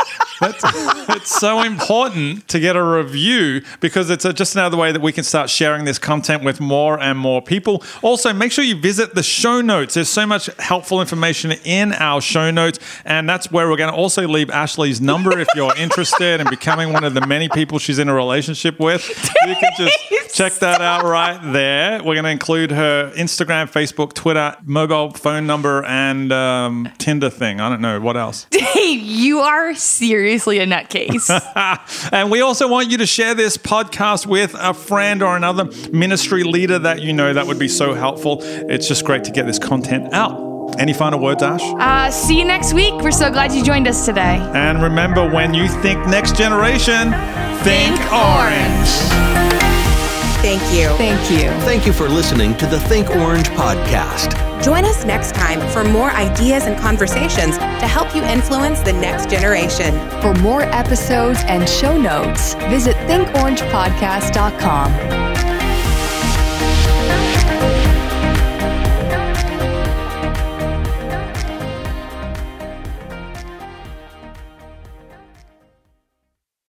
It's so important to get a review, because it's just another way that we can start sharing this content with more and more people. Also, make sure you visit the show notes. There's so much helpful information in our show notes, and that's where we're going to also leave Ashley's number if you're interested in becoming one of the many people she's in a relationship with. You can just Check that out right there. We're going to include her Instagram, Facebook, Twitter, mobile phone number, and Tinder thing. I don't know. What else? Dave, you are seriously a nutcase. And we also want you to share this podcast with a friend or another ministry leader that you know. That would be so helpful. It's just great to get this content out. Any final words, Ash? See you next week. We're so glad you joined us today. And remember, when you think next generation, think orange. Thank you. Thank you. Thank you for listening to the Think Orange podcast. Join us next time for more ideas and conversations to help you influence the next generation. For more episodes and show notes, visit thinkorangepodcast.com.